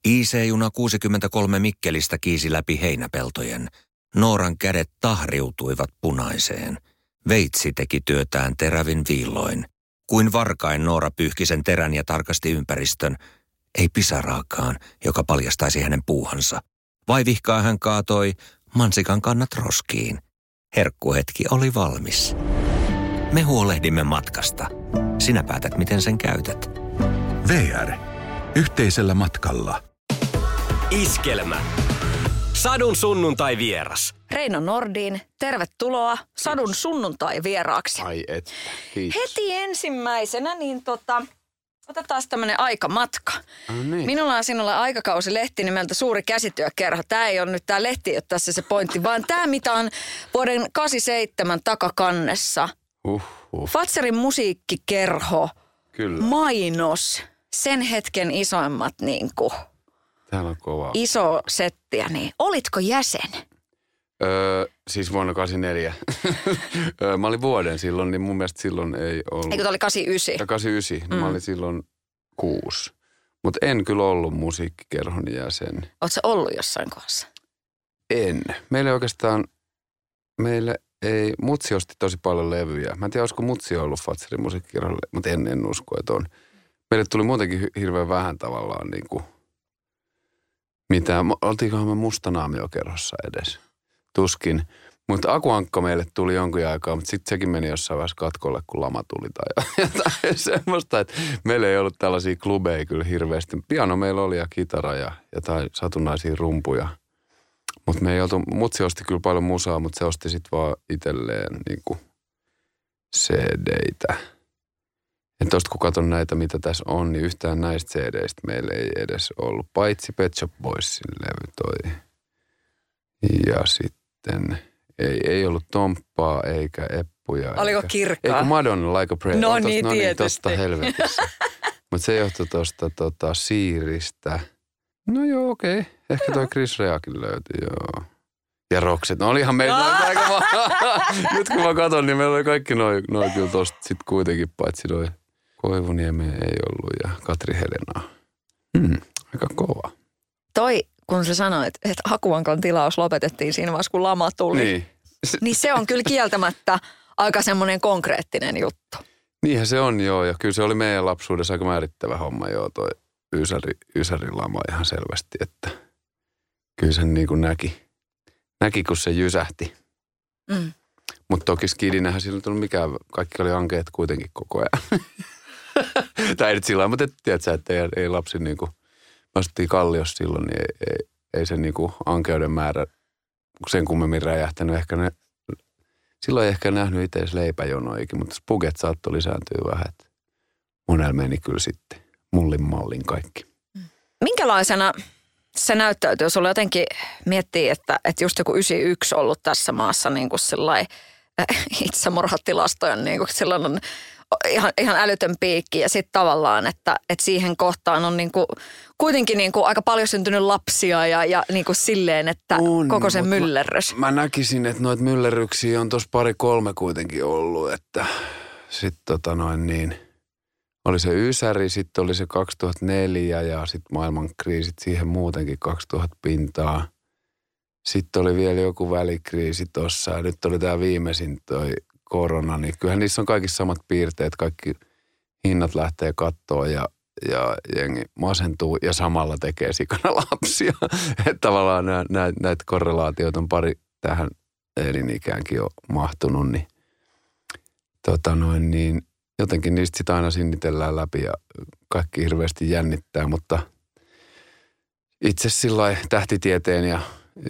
IC-juna 63 Mikkelistä kiisi läpi heinäpeltojen. Nooran kädet tahriutuivat punaiseen. Veitsi teki työtään terävin viilloin. Kuin varkain Noora pyyhki sen terän ja tarkasti ympäristön. Ei pisaraakaan, joka paljastaisi hänen puuhansa. Vaivihkaa hän kaatoi mansikan kannat roskiin. Herkkuhetki oli valmis. Me huolehdimme matkasta. Sinä päätät, miten sen käytät. VR. Yhteisellä matkalla. Iskelmä. Sadun sunnuntai vieras. Reino Nordin, tervetuloa Sadun sunnuntai vieraaksi. Ai et, kiitos. Heti ensimmäisenä otetaan tämmöinen aikamatka. Niin. Minulla on sinulle aikakausilehti nimeltä Suuri käsityökerho. Tämä ei ole nyt tämä lehti, ei ole tässä se pointti, vaan tämä, mitä on vuoden 87 takakannessa. Fatserin musiikkikerho. Kyllä. Mainos. Sen hetken isoimmat Täällä on kova. iso settiä. Niin. Olitko jäsen? Siis vuonna 84. Mä olin vuoden silloin, niin mun mielestä silloin ei ollut. Eikö tämä oli 89? 89, mä olin silloin 6. Mutta en kyllä ollut musiikkikerhon jäsen. Oletko sä ollut jossain kohdassa? En. Meille ei, Mutsi osti tosi paljon levyjä. Mä en tiedä, olisiko Mutsi ollut Fatserin musiikkikerholle, mutta en usko, että on. Meille tuli muutenkin hirveän vähän tavallaan oltiinkohan me Mustanaamio-kerhossa edes? Tuskin. Mutta Akuankka meille tuli jonkun aikaa, mutta sitten sekin meni jossain vaiheessa katkolle, kun lama tuli tai jotain semmoista, että meillä ei ollut tällaisia klubeja kyllä hirveästi. Piano meillä oli ja kitara ja jotain satunnaisia rumpuja. Mutta me ei oltu, Mutsi osti kyllä paljon musaa, mutta se osti sitten vaan itselleen CD-tä. Ja tosta kun katson näitä, mitä tässä on, niin yhtään näistä CD-istä meillä ei edes ollut. Paitsi Pet Shop Boysin levy toi. Ja sitten ei ollut Tomppaa eikä Eppuja. Oliko Kirkkaa? Eikö Madonna Like a Prayer? No niin, tietysti. Tosta helvetissä. Mutta se johtui tosta Siiristä. No joo, okei. Ehkä toi Chris Reakin löytyi, joo. Ja Roxette. No olihan meillä aika nyt kun mä katson, niin meillä oli kaikki noi kyllä tosta sit kuitenkin, paitsi noi Koivuniemi ei ollut ja Katri Helena. Aika kova. Kun sä sanoit, että Akuankan tilaus lopetettiin siinä vaiheessa, kun lama tuli. Niin se on kyllä kieltämättä aika semmoinen konkreettinen juttu. Niinhän se on, joo. Ja kyllä se oli meidän lapsuudessa aika määrittävä homma, joo, toi Ysärin lama ihan selvästi, että kyllä sen näki, kun se jysähti. Mutta toki skidinähän sillä ei tullut mikään, kaikki oli ankeet kuitenkin koko ajan. Tai ei nyt sillä lailla, mutta tiedätkö, että ei lapsi me asuttiin Kalliossa silloin, niin ei se ankeuden määrä sen kummemmin räjähtänyt. Silloin ei ehkä nähnyt itse edes leipäjonoikin, mutta spuget saattoi lisääntyä vähän, että monella meni kyllä sitten mullin mallin kaikki. Minkälaisena se näyttäytyy, jos sulla jotenkin miettii, että just joku 91 ollut tässä maassa niin kuin sellainen itsemurhatilastojen niin kuin sellainen ihan älytön piikki ja sitten tavallaan, että siihen kohtaan on niin kuin, kuitenkin niin kuin aika paljon syntynyt lapsia ja niin kuin silleen, että koko se myllerrys. Mä näkisin, että noita myllerryksiä on tuossa 2-3 kuitenkin ollut, että sitten oli se Ysäri, sitten oli se 2004 ja sitten maailmankriisit siihen muutenkin 2000 pintaa. Sitten oli vielä joku välikriisi tuossa ja nyt oli tämä viimeisin toi korona, niin kyllähän niissä on kaikissa samat piirteet. Kaikki hinnat lähtee kattoon ja jengi masentuu ja samalla tekee sikana lapsia. Että tavallaan näitä korrelaatioita on pari tähän elinikäänkin jo mahtunut, niin jotenkin niistä sitä aina sinnitellään läpi ja kaikki hirveästi jännittää, mutta itse sillain tähtitieteen ja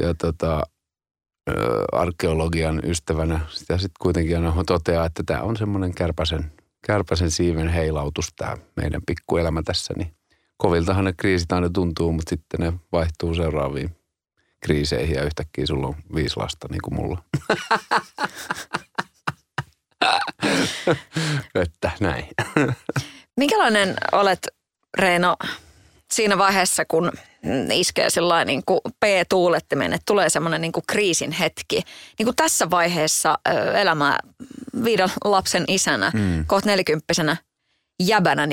arkeologian ystävänä sitä sitten kuitenkin aina toteaa, että tämä on semmoinen kärpäsen siiven heilautus tämä meidän pikkuelämä tässä, niin koviltahan ne kriisit aina tuntuu, mutta sitten ne vaihtuu seuraaviin kriiseihin ja yhtäkkiä sulla on 5 lasta niin kuin mulla. Että näin. Minkälainen olet, Reino, siinä vaiheessa, kun iskee sellainen niin kuin P-tuulettimen, että tulee semmoinen niin kuin kriisin hetki. Niin kuin tässä vaiheessa elämää 5 lapsen isänä, kohta 40-vuotiaana jäbänä, niin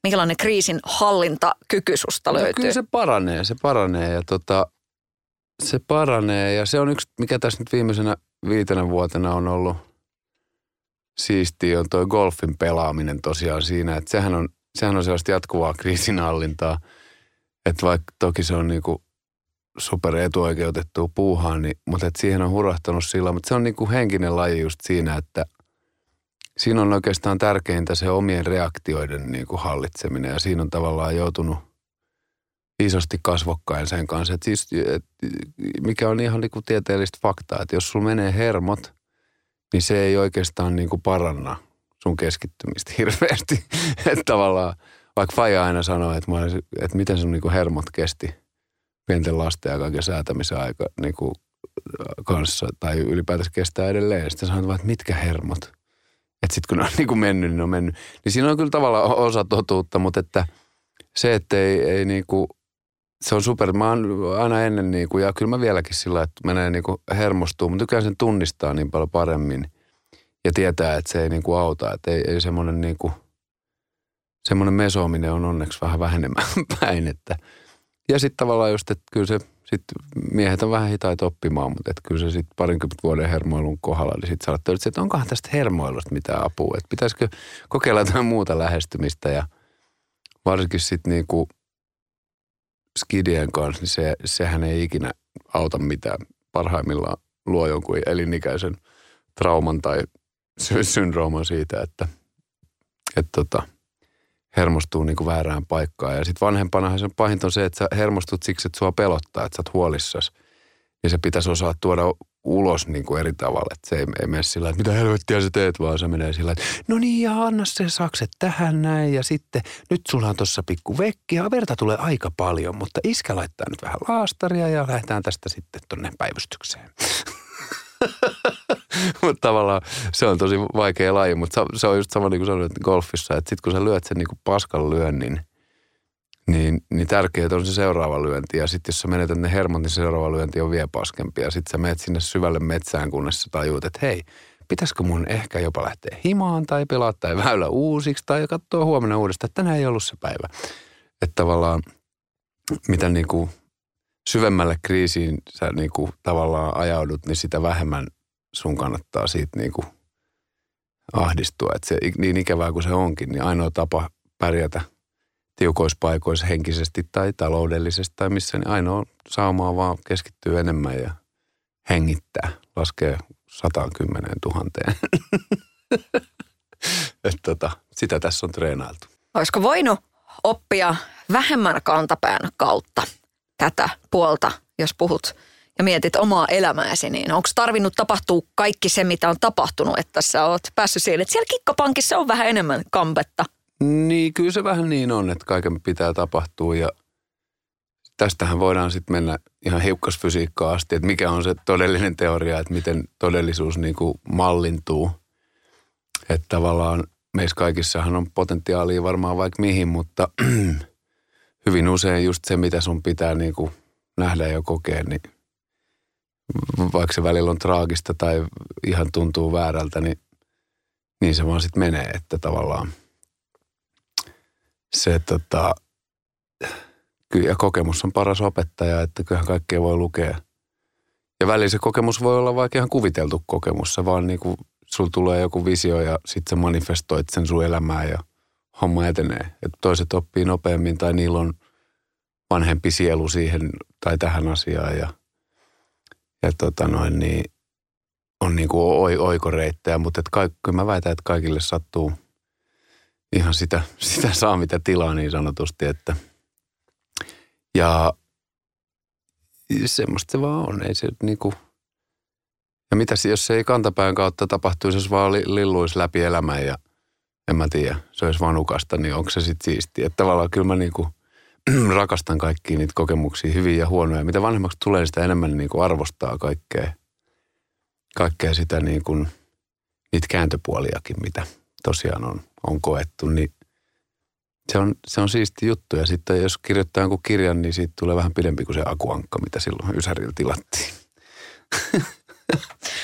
Minkälainen kriisin hallintakyky susta löytyy? No, kyllä se paranee ja se paranee ja se on yksi, mikä tässä nyt viimeisenä 5 vuotena on ollut siistiä, on toi golfin pelaaminen tosiaan siinä, että sehän on sellaista jatkuvaa kriisinhallintaa, että vaikka toki se on niinku super etuoikeutettua puuhaa, niin, mutta että siihen on hurahtanut sillä, mutta se on niinku henkinen laji just siinä, että siinä on oikeastaan tärkeintä se omien reaktioiden niinku hallitseminen ja siinä on tavallaan joutunut isosti kasvokkain sen kanssa. Että siis, mikä on ihan niinku tieteellistä faktaa, että jos sulla menee hermot, niin se ei oikeastaan niinku paranna sun keskittymistä hirveästi. Että tavallaan, vaikka faija aina sanoo, että miten sun niinku hermot kesti pienten lasten ja kaiken säätämisen aika niinku kanssa, tai ylipäätänsä kestää edelleen. Sitten sanotaan, että mitkä hermot. Että sitten kun ne on niinku mennyt, niin ne on mennyt. Niin siinä on kyllä tavallaan osa totuutta, mutta että se, että ei niinku, se on super. Mä oon aina ennen niinku, ja kyllä mä vieläkin sillä, että menee niinku hermostuu, mutta tykkään sen tunnistaa niin paljon paremmin ja tietää, että se ei niinku auta. Että ei semmoinen niinku, semmoinen mesoaminen on onneksi vähän vähenemään päin, että ja sitten tavallaan just, että kyllä se sitten miehet on vähän hitaita oppimaan, mutta että kyllä se sitten 20 vuoden hermoilun kohdalla, niin sitten sä alat että onkohan tästä hermoilusta mitään apua, että pitäisikö kokeilla jotain muuta lähestymistä ja varsinkin sitten niinku skidien kanssa, niin sehän ei ikinä auta mitään. Parhaimmillaan luo jonkun elinikäisen trauman tai syndrooman siitä, että hermostuu niinku väärään paikkaan. Ja sitten vanhempanahan sen pahinta on se, että sä hermostut siksi, että sua pelottaa, että sä oot huolissasi. Ja se pitäisi osaa tuoda ulos niinku eri tavalla. Että se ei mene sillä, että mitä helvettiä sä teet, vaan se menee sillä, että no niin ja anna se sakset tähän näin. Ja sitten nyt sulla on tossa pikku vekki ja verta tulee aika paljon, mutta iskä laittaa nyt vähän laastaria ja lähdetään tästä sitten tonne päivystykseen. Mutta tavallaan se on tosi vaikea laji, mutta se on just sama niin kuin sanoit golfissa, että sitten kun sä lyöt sen niin kuin paskan lyönnin, niin tärkeää on se seuraava lyönti. Ja sitten jos sä menetät ne hermot, niin seuraava lyönti on vielä paskempi. Ja sitten sä menet sinne syvälle metsään, kunnes sä tajuut, että hei, pitäisikö mun ehkä jopa lähteä himaan tai pelaa tai väylä uusiksi tai katsoa huomenna uudestaan, että tänään ei ollut se päivä. Että tavallaan mitä niin kuin syvemmälle kriisiin sä niinku tavallaan ajaudut, niin sitä vähemmän sun kannattaa siitä niinku ahdistua. Että se niin ikävää kuin se onkin, niin ainoa tapa pärjätä tiukoissa paikoissa henkisesti tai taloudellisesti tai missä, niin ainoa saumaa vaan keskittyy enemmän ja hengittää, laskee 110 000. Että sitä tässä on treenailtu. Olisiko voinut oppia vähemmän kantapään kautta tätä puolta, jos puhut ja mietit omaa elämääsi, niin onko tarvinnut tapahtua kaikki se, mitä on tapahtunut, että sä oot päässyt siihen, että siellä kikkapankissa on vähän enemmän kampetta? Niin, kyllä se vähän niin on, että kaiken pitää tapahtua ja tästähän voidaan sitten mennä ihan hiukkasfysiikkaan asti, että mikä on se todellinen teoria, että miten todellisuus niin kuin mallintuu. Että tavallaan meissä kaikissahan on potentiaalia varmaan vaikka mihin, mutta hyvin usein just se, mitä sun pitää niin kuin nähdä ja kokea, niin vaikka se välillä on traagista tai ihan tuntuu väärältä, niin se vaan sitten menee, että tavallaan se ja kokemus on paras opettaja, että kyllähän kaikkea voi lukea. Ja välillä se kokemus voi olla vaikka ihan kuviteltu kokemus, se vaan niin kuin sulla tulee joku visio ja sitten sä manifestoit sen sun elämään ja homma etenee. Että toiset oppii nopeammin tai niillä on vanhempi sielu siihen tai tähän asiaan ja niin on niin kuin oikoreittejä, mutta kyllä mä väitän, että kaikille sattuu ihan sitä saa mitä tilaa niin sanotusti, että ja semmoista se vaan on, ei se niinku ja mitä jos se ei kantapään kautta tapahtuisi, jos vaan lilluisi läpi elämän ja en mä tiedä, se olisi vaan ukasta, niin onko se sitten siistiä. Että tavallaan kyllä mä niinku rakastan kaikkia niitä kokemuksia, hyviä ja huonoja. Mitä vanhemmaksi tulee, sitä enemmän niinku arvostaa kaikkea sitä niinku, niitä kääntöpuoliakin, mitä tosiaan on koettu, niin se on siisti juttu. Ja sitten jos kirjoittaa jonkun kirjan, niin siitä tulee vähän pidempi kuin se akuankka, mitä silloin Ysärillä tilattiin.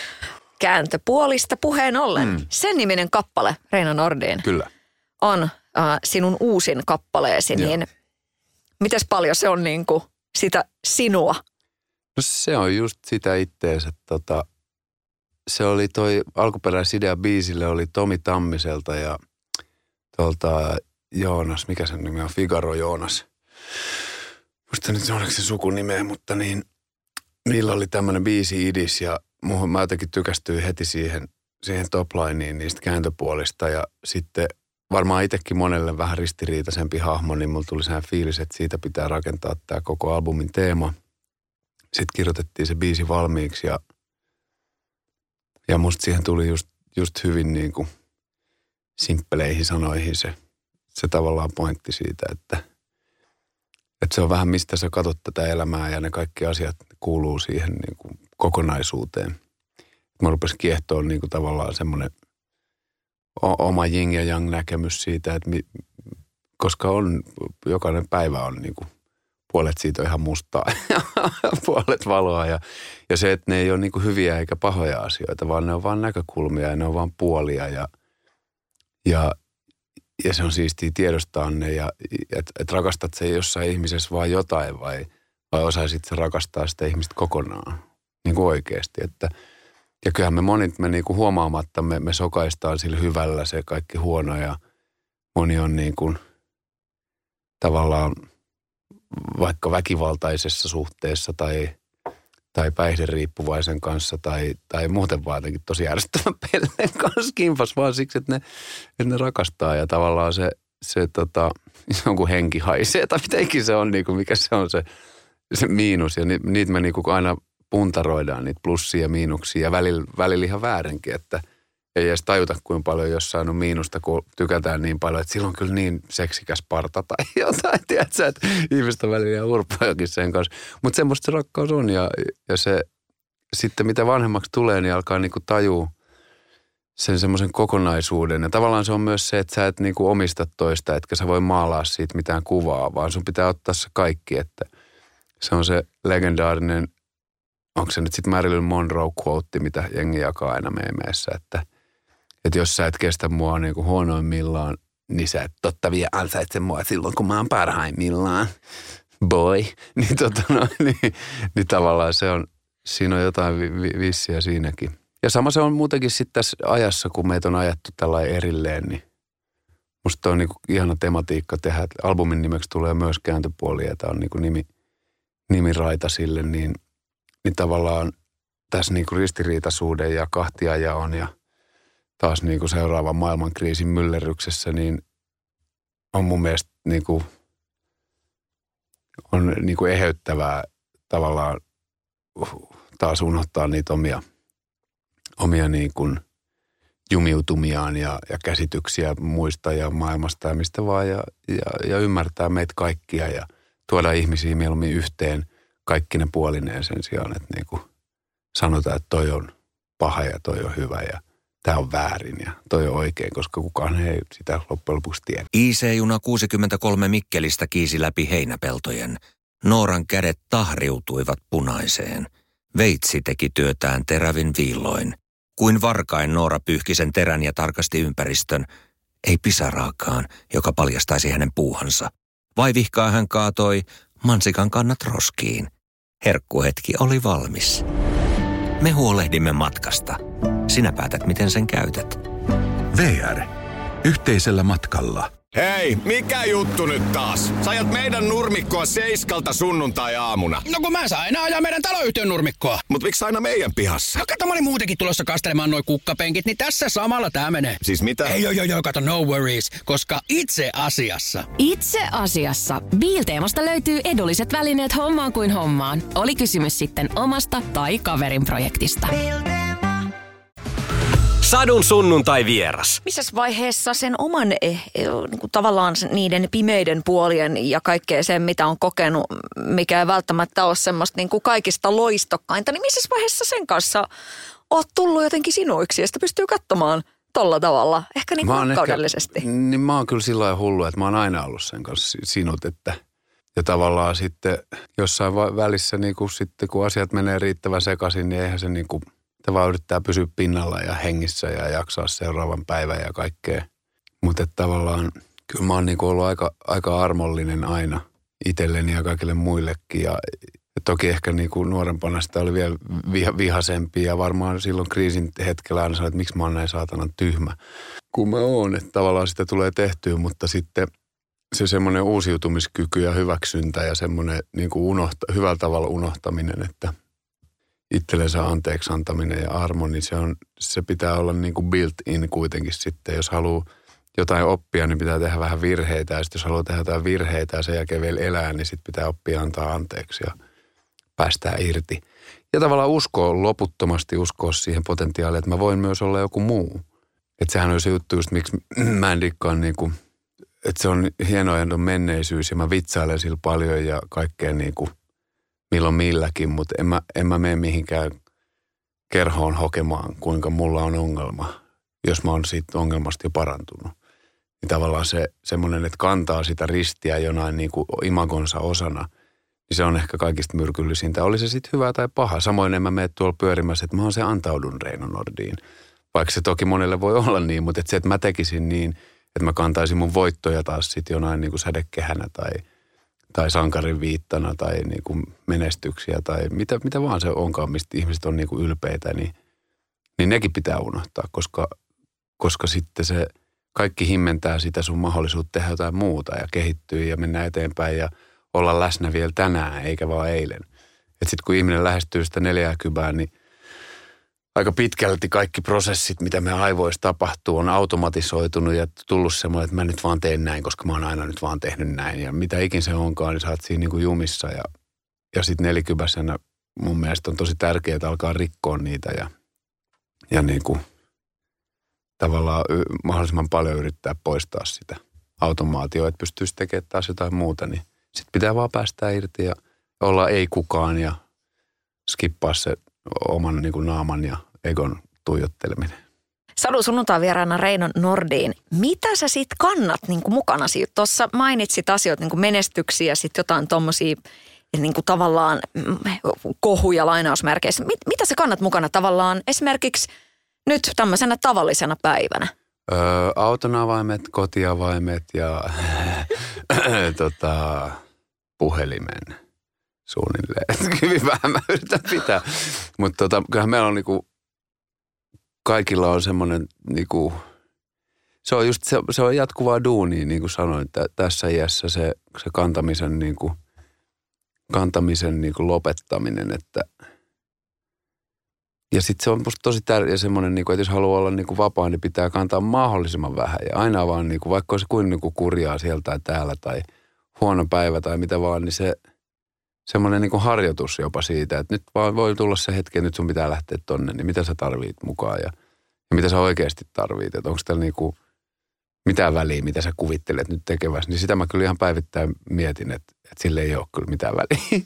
Kääntöpuolista puheen ollen. Sen niminen kappale, Reino Nordin, Kyllä. on sinun uusin kappaleesi, niin mites paljon se on niin kuin sitä sinua? No se on just sitä itteensä. Se oli toi alkuperäisidea biisille oli Tomi Tammiselta ja tuolta Joonas, mikä sen nimi on, Figaro Joonas. Musta nyt oliko se sukunimeä, mutta niin niillä oli tämmöinen biisi-idis ja mä jotenkin tykästyin heti siihen toplineen niistä kääntöpuolista ja sitten varmaan itsekin monelle vähän ristiriitaisempi hahmo, niin mulla tuli sehän fiilis, että siitä pitää rakentaa tämä koko albumin teema. Sitten kirjoitettiin se biisi valmiiksi ja musta siihen tuli just hyvin niin kuin simppeleihin sanoihin se tavallaan pointti siitä, että se on vähän mistä sä katsot tätä elämää ja ne kaikki asiat kuuluu siihen niin kuin kokonaisuuteen. Mä rupesin kiehtoa niin kuin tavallaan semmoinen oma yin ja yang näkemys siitä, että koska jokainen päivä on niin kuin puolet siitä on ihan mustaa ja puolet valoa ja se, että ne ei ole niin kuin hyviä eikä pahoja asioita, vaan ne on vaan näkökulmia ja ne on vaan puolia ja se on siistiä tiedostaa ne ja että rakastat se jossain ihmisessä vaan jotain vai osaisit sä rakastaa sitä ihmistä kokonaan niin kuin oikeasti. Ja kyllähän me monit me niin kuin huomaamatta me sokaistaan sillä hyvällä se kaikki huono ja moni on niin kuin tavallaan vaikka väkivaltaisessa suhteessa tai päihderiippuvaisen kanssa tai muuten vaan jotenkin tosi ärsyttävän pelleen kanssa kimpas vaan siksi, että ne rakastaa ja tavallaan se jonkun henki haisee tai mitenkin se on, niin kuin, mikä se on se miinus ja niitä me niin kuin aina puntaroidaan, niitä plussia ja miinuksia ja välillä ihan väärinkin, että ei edes tajuta kuinka paljon jossain on miinusta, kun tykätään niin paljon, että silloin on kyllä niin seksikäs parta tai jotain, tiedätkö, että ihmistä on välillä ihan urpoakin sen kanssa. Mutta semmoista se rakkaus on ja se sitten mitä vanhemmaksi tulee, niin alkaa niinku tajua sen semmoisen kokonaisuuden. Ja tavallaan se on myös se, että sä et niinku omista toista, etkä sä voi maalaa siitä mitään kuvaa, vaan sun pitää ottaa se kaikki, että se on se legendaarinen, onko se nyt sitten Marilyn Monroe-quote, mitä jengi jakaa aina meemeissä, että jos sä et kestä mua niin kuin huonoimmillaan, niin sä et totta vielä ansaitse mua silloin, kun mä oon parhaimmillaan. Boy. Niin tavallaan siinä on jotain vissiä siinäkin. Ja sama se on muutenkin sitten tässä ajassa, kun meitä on ajettu tällainen erilleen, niin musta on niin kuin ihana tematiikka tehdä. Albumin nimeksi tulee myös kääntöpuoli, ja tämä on niin kuin nimiraita sille, niin tavallaan tässä niin kuin ristiriitaisuuden ja kahtiajaon ja taas niin kuin seuraavan maailmankriisin myllerryksessä, niin on mun mielestä niin kuin, on niin kuin eheyttävää tavallaan taas unohtaa niitä omia niin kuin jumiutumiaan ja käsityksiä muista ja maailmasta ja mistä vaan ja ymmärtää meitä kaikkia ja tuoda ihmisiä mieluummin yhteen kaikki ne puolineen sen sijaan, että niin kuin sanotaan, että toi on paha ja toi on hyvä ja tämä on väärin ja toi on oikein, koska kukaan ei sitä loppujen lopuksi tiedä. IC-juna 63 Mikkelistä kiisi läpi heinäpeltojen. Nooran kädet tahriutuivat punaiseen. Veitsi teki työtään terävin viilloin. Kuin varkain Noora pyyhki sen terän ja tarkasti ympäristön. Ei pisaraakaan, joka paljastaisi hänen puuhansa. Vaivihkaa hän kaatoi mansikan kannat roskiin. Herkkuhetki oli valmis. Me huolehdimme matkasta. Sinä päätät, miten sen käytät. VR. Yhteisellä matkalla. Hei, mikä juttu nyt taas? Sä ajat meidän nurmikkoa 7 sunnuntai-aamuna. No kun mä saan aina ajaa meidän taloyhtiön nurmikkoa. Mut miksi aina meidän pihassa? No kato, mä olin muutenkin tulossa kastelemaan noi kukkapenkit, niin tässä samalla tää menee. Siis mitä? Ei, kato, no worries, koska itse asiassa Biilteemasta löytyy edulliset välineet hommaan kuin hommaan. Oli kysymys sitten omasta tai kaverin projektista. Sadun sunnuntai vieras. Missäs vaiheessa sen oman tavallaan niiden pimeiden puolien ja kaikkea sen, mitä on kokenut, mikä ei välttämättä ole semmoista niin kuin kaikista loistokkainta, niin missäs vaiheessa sen kanssa oot tullut jotenkin sinuiksi ja sitä pystyy katsomaan tolla tavalla, ehkä niin kuin rakkaudellisesti? Niin mä oon kyllä sillä lailla hullu, että mä oon aina ollut sen kanssa sinut, että ja tavallaan sitten jossain välissä niin kuin sitten kun asiat menee riittävän sekaisin, niin eihän se niin kuin vaan yrittää pysyä pinnalla ja hengissä ja jaksaa seuraavan päivän ja kaikkea. Mutta tavallaan Kyllä mä oon niin kuin ollut aika armollinen aina itselleni ja kaikille muillekin. Ja toki ehkä niin kuin nuorempana sitä oli vielä vihaisempi ja varmaan silloin kriisin hetkellä aina sanoin, että miksi mä oon näin saatanan tyhmä. Kun mä oon, että tavallaan sitä tulee tehtyä, mutta sitten se semmoinen uusiutumiskyky ja hyväksyntä ja semmoinen niin kuin hyvällä tavalla unohtaminen, että itsellensä anteeksi antaminen ja armo, niin se pitää olla niin kuin built-in kuitenkin sitten. Jos haluaa jotain oppia, niin pitää tehdä vähän virheitä. Ja sitten jos haluaa tehdä jotain virheitä ja sen jälkeen vielä elää, niin sitten pitää oppia antaa anteeksi ja päästää irti. Ja tavallaan loputtomasti uskoa siihen potentiaaliin, että mä voin myös olla joku muu. Että sehän on se juttu just, miksi mä en dikkaan niin kuin, että se on hienoa ja menneisyys ja mä vitsailen sillä paljon ja kaikkea niin kuin milloin milläkin, mutta en mä mene mihinkään kerhoon hokemaan, kuinka mulla on ongelma, jos mä oon siitä ongelmasta jo parantunut. Niin tavallaan se semmoinen, että kantaa sitä ristiä jonain niin kuin imagonsa osana, niin se on ehkä kaikista myrkyllisintä. Oli se sitten hyvä tai paha. Samoin en mä mene tuolla pyörimässä, että mä oon se antaudun Reino Nordiin. Vaikka se toki monelle voi olla niin, mutta että se, että mä tekisin niin, että mä kantaisin mun voittoja taas sitten jonain niin kuin sädekehänä tai sankarin viittana tai niin kuin menestyksiä tai mitä vaan se onkaan, mistä ihmiset on niin kuin ylpeitä, niin nekin pitää unohtaa, koska sitten se kaikki himmentää sitä sun mahdollisuutta tehdä jotain muuta ja kehittyä ja mennä eteenpäin ja olla läsnä vielä tänään eikä vaan eilen. Että sitten kun ihminen lähestyy sitä 40, niin aika pitkälti kaikki prosessit, mitä me aivoissa tapahtuu, on automatisoitunut ja tullut semmoinen, että mä nyt vaan teen näin, koska mä oon aina nyt vaan tehnyt näin. Ja mitä ikin se onkaan, niin sä oot siinä niin kuin jumissa. Ja sitten 40 mun mielestä on tosi tärkeää, että alkaa rikkoa niitä ja niin kuin tavallaan mahdollisimman paljon yrittää poistaa sitä automaatioa, että pystyisi tekemään taas jotain muuta. Niin sitten pitää vaan päästää irti ja olla ei kukaan ja skippaa se oman niin kuin naaman ja egon tuijotteleminen. Sadu sunnuntai vieraana Reino Nordiin. Mitä sä sit kannat niin kuin mukanasi? Tuossa mainitsit asioita, niin kuin menestyksiä, sitten jotain tommosia niin kuin tavallaan kohuja lainausmerkeissä. Mitä sä kannat mukana tavallaan esimerkiksi nyt tämmöisenä tavallisena päivänä? Auton avaimet, kotiavaimet ja puhelimen. Suunnilleen. Hyvin vähän mä yritän pitää. Mutta kyllähän meillä on niinku, kaikilla on semmoinen niinku, se on just se on jatkuvaa duunia, niin kuin sanoin, että tässä iässä se kantamisen niinku lopettaminen, että ja sitten se on musta tosi tärkeä semmoinen, niinku, että jos haluaa olla niinku vapaa, niin pitää kantaa mahdollisimman vähän ja aina vaan niinku, vaikka olisi kuin niinku kurjaa sieltä tai täällä tai huono päivä tai mitä vaan, niin se semmoinen niin kuin harjoitus jopa siitä, että nyt vaan voi tulla se hetki, että nyt sun pitää lähteä tonne, niin mitä sä tarvit mukaan ja mitä sä oikeasti tarvit. Että onko täällä niin kuin mitään väliä, mitä sä kuvittelet nyt tekevässä. Niin sitä mä kyllä ihan päivittäin mietin, että sille ei ole kyllä mitään väliä.